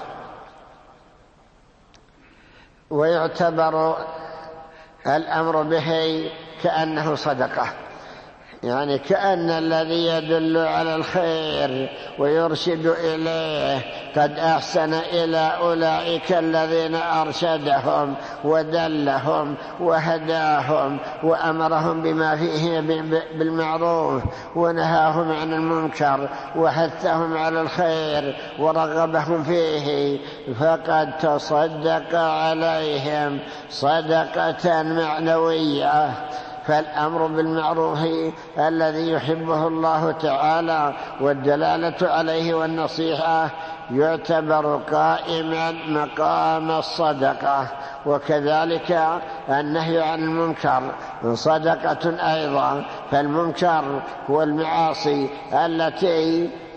B: ويعتبر الأمر به كأنه صدقة، يعني كأن الذي يدل على الخير ويرشد إليه قد أحسن إلى أولئك الذين أرشدهم ودلهم وهداهم وأمرهم بما فيه بالمعروف ونهاهم عن المنكر وحثهم على الخير ورغبهم فيه، فقد تصدق عليهم صدقة معنوية. فالأمر بالمعروف الذي يحبه الله تعالى والدلالة عليه والنصيحة يعتبر قائما مقام الصدقة. وكذلك النهي عن المنكر صدقة أيضا، فالمنكر هو المعاصي التي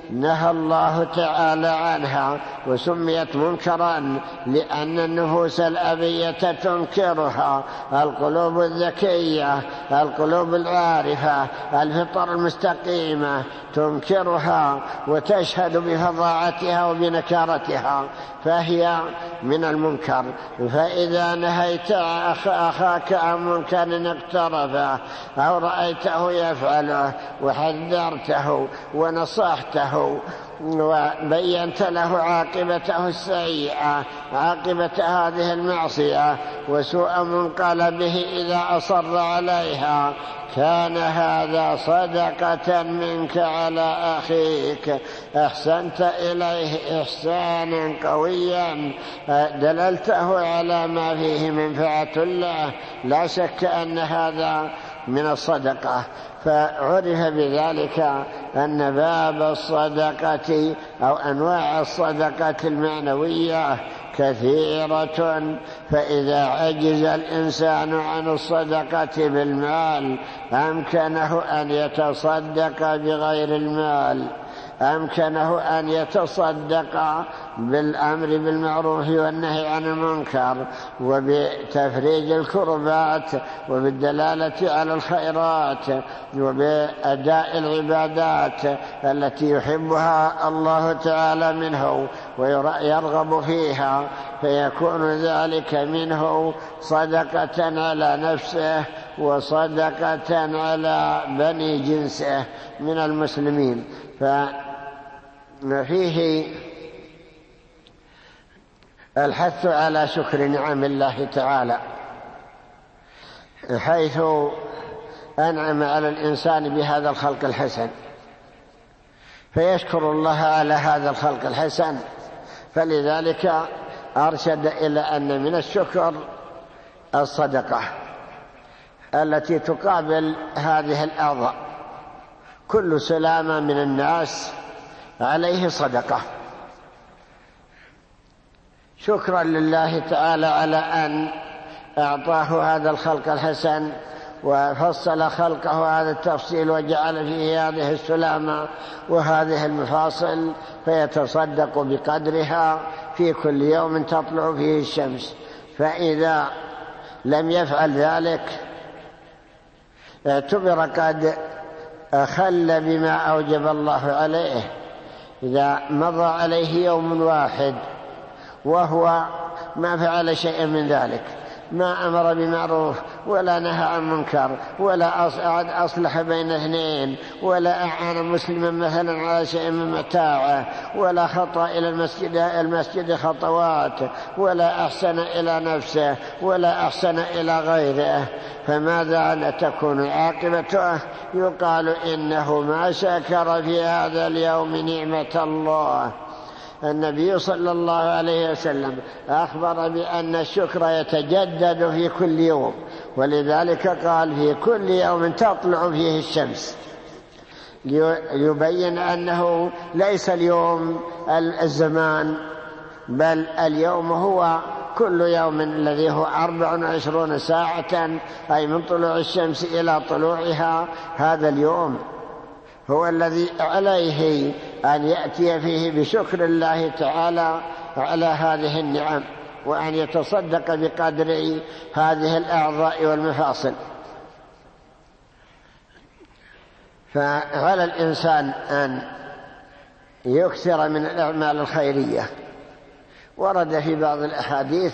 B: نهى الله تعالى عنها، وسميت منكرا لأن النفوس الأبية تنكرها، القلوب الذكية، القلوب العارفة، الفطر المستقيمة تنكرها وتشهد بفظاعتها وبنكارتها، فهي من المنكر. فإذا نهيت أخاك عن منكر اقترفه أو رأيته يفعله وحذرته ونصحته وبينت له عاقبته السيئة، عاقبة هذه المعصية وسوء منقلبه إذا أصر عليها، كان هذا صدقة منك على أخيك، أحسنت إليه إحسانا قويا، دللته على ما فيه منفعة له، لا شك أن هذا من الصدقة. فعرف بذلك أن باب الصدقة أو أنواع الصدقة المعنوية كثيرة، فإذا عجز الإنسان عن الصدقة بالمال أمكنه أن يتصدق بغير المال، أمكنه أن يتصدق بالأمر بالمعروف والنهي عن المنكر وبتفريج الكربات وبالدلالة على الخيرات وبأداء العبادات التي يحبها الله تعالى منه ويرغب فيها، فيكون ذلك منه صدقة على نفسه وصدقة على بني جنسه من المسلمين. ففيه الحث على شكر نعم الله تعالى، حيث أنعم على الإنسان بهذا الخلق الحسن، فيشكر الله على هذا الخلق الحسن. فلذلك أرشد إلى أن من الشكر الصدقة التي تقابل هذه الأعضاء. كل سلامة من الناس عليه صدقة، شكرا لله تعالى على أن أعطاه هذا الخلق الحسن وفصل خلقه هذا التفصيل وجعل فيه هذه السلامة وهذه المفاصل، فيتصدق بقدرها في كل يوم تطلع فيه الشمس. فإذا لم يفعل ذلك اعتبر قد أخل بما أوجب الله عليه. إذا مضى عليه يوم واحد وهو ما فعل شيئا من ذلك، ما أمر بمعروف ولا نهى عن منكر ولا أصلح بين اثنين ولا أعان مسلما مثلا على شيء من متاعه ولا خطأ إلى المسجد خطوات ولا أحسن إلى نفسه ولا أحسن إلى غيره، فماذا تكون عاقبته؟ يقال إنه ما شكر في هذا اليوم نعمة الله. النبي صلى الله عليه وسلم أخبر بأن الشكر يتجدد في كل يوم، ولذلك قال في كل يوم تطلع فيه الشمس، ليبين أنه ليس اليوم الزمان، بل اليوم هو كل يوم الذي هو 24 ساعة، أي من طلوع الشمس إلى طلوعها. هذا اليوم هو الذي عليه أن يأتي فيه بشكر الله تعالى على هذه النعم، وأن يتصدق بقدر هذه الأعضاء والمفاصل. فعلى الإنسان أن يكثر من الأعمال الخيرية. ورد في بعض الأحاديث،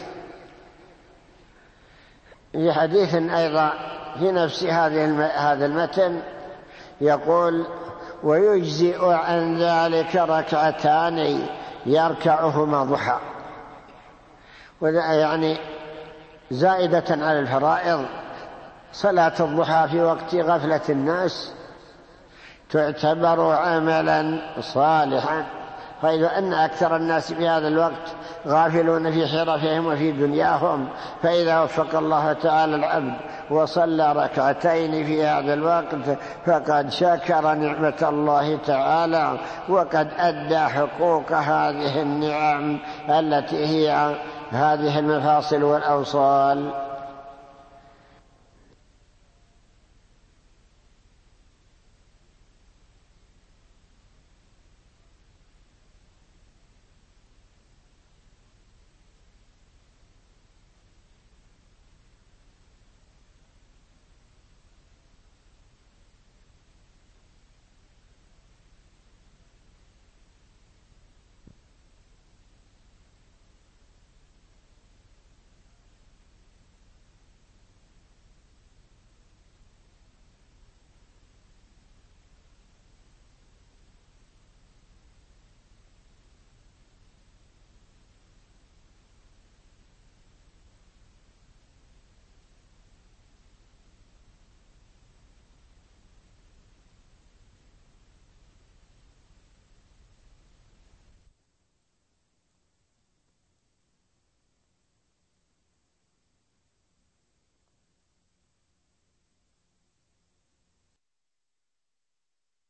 B: في حديث أيضا في نفس هذا المتن يقول: ويجزئ عن ذلك ركعتان يركعهما ضحى، وذا يعني زائدة على الفرائض. صلاة الضحى في وقت غفلة الناس تعتبر عملا صالحا، حيث أن أكثر الناس في هذا الوقت غافلون في حرفهم وفي دنياهم، فإذا وفق الله تعالى العبد وصلى ركعتين في هذا الوقت فقد شكر نعمة الله تعالى وقد أدى حقوق هذه النعم التي هي هذه المفاصل والأوصال.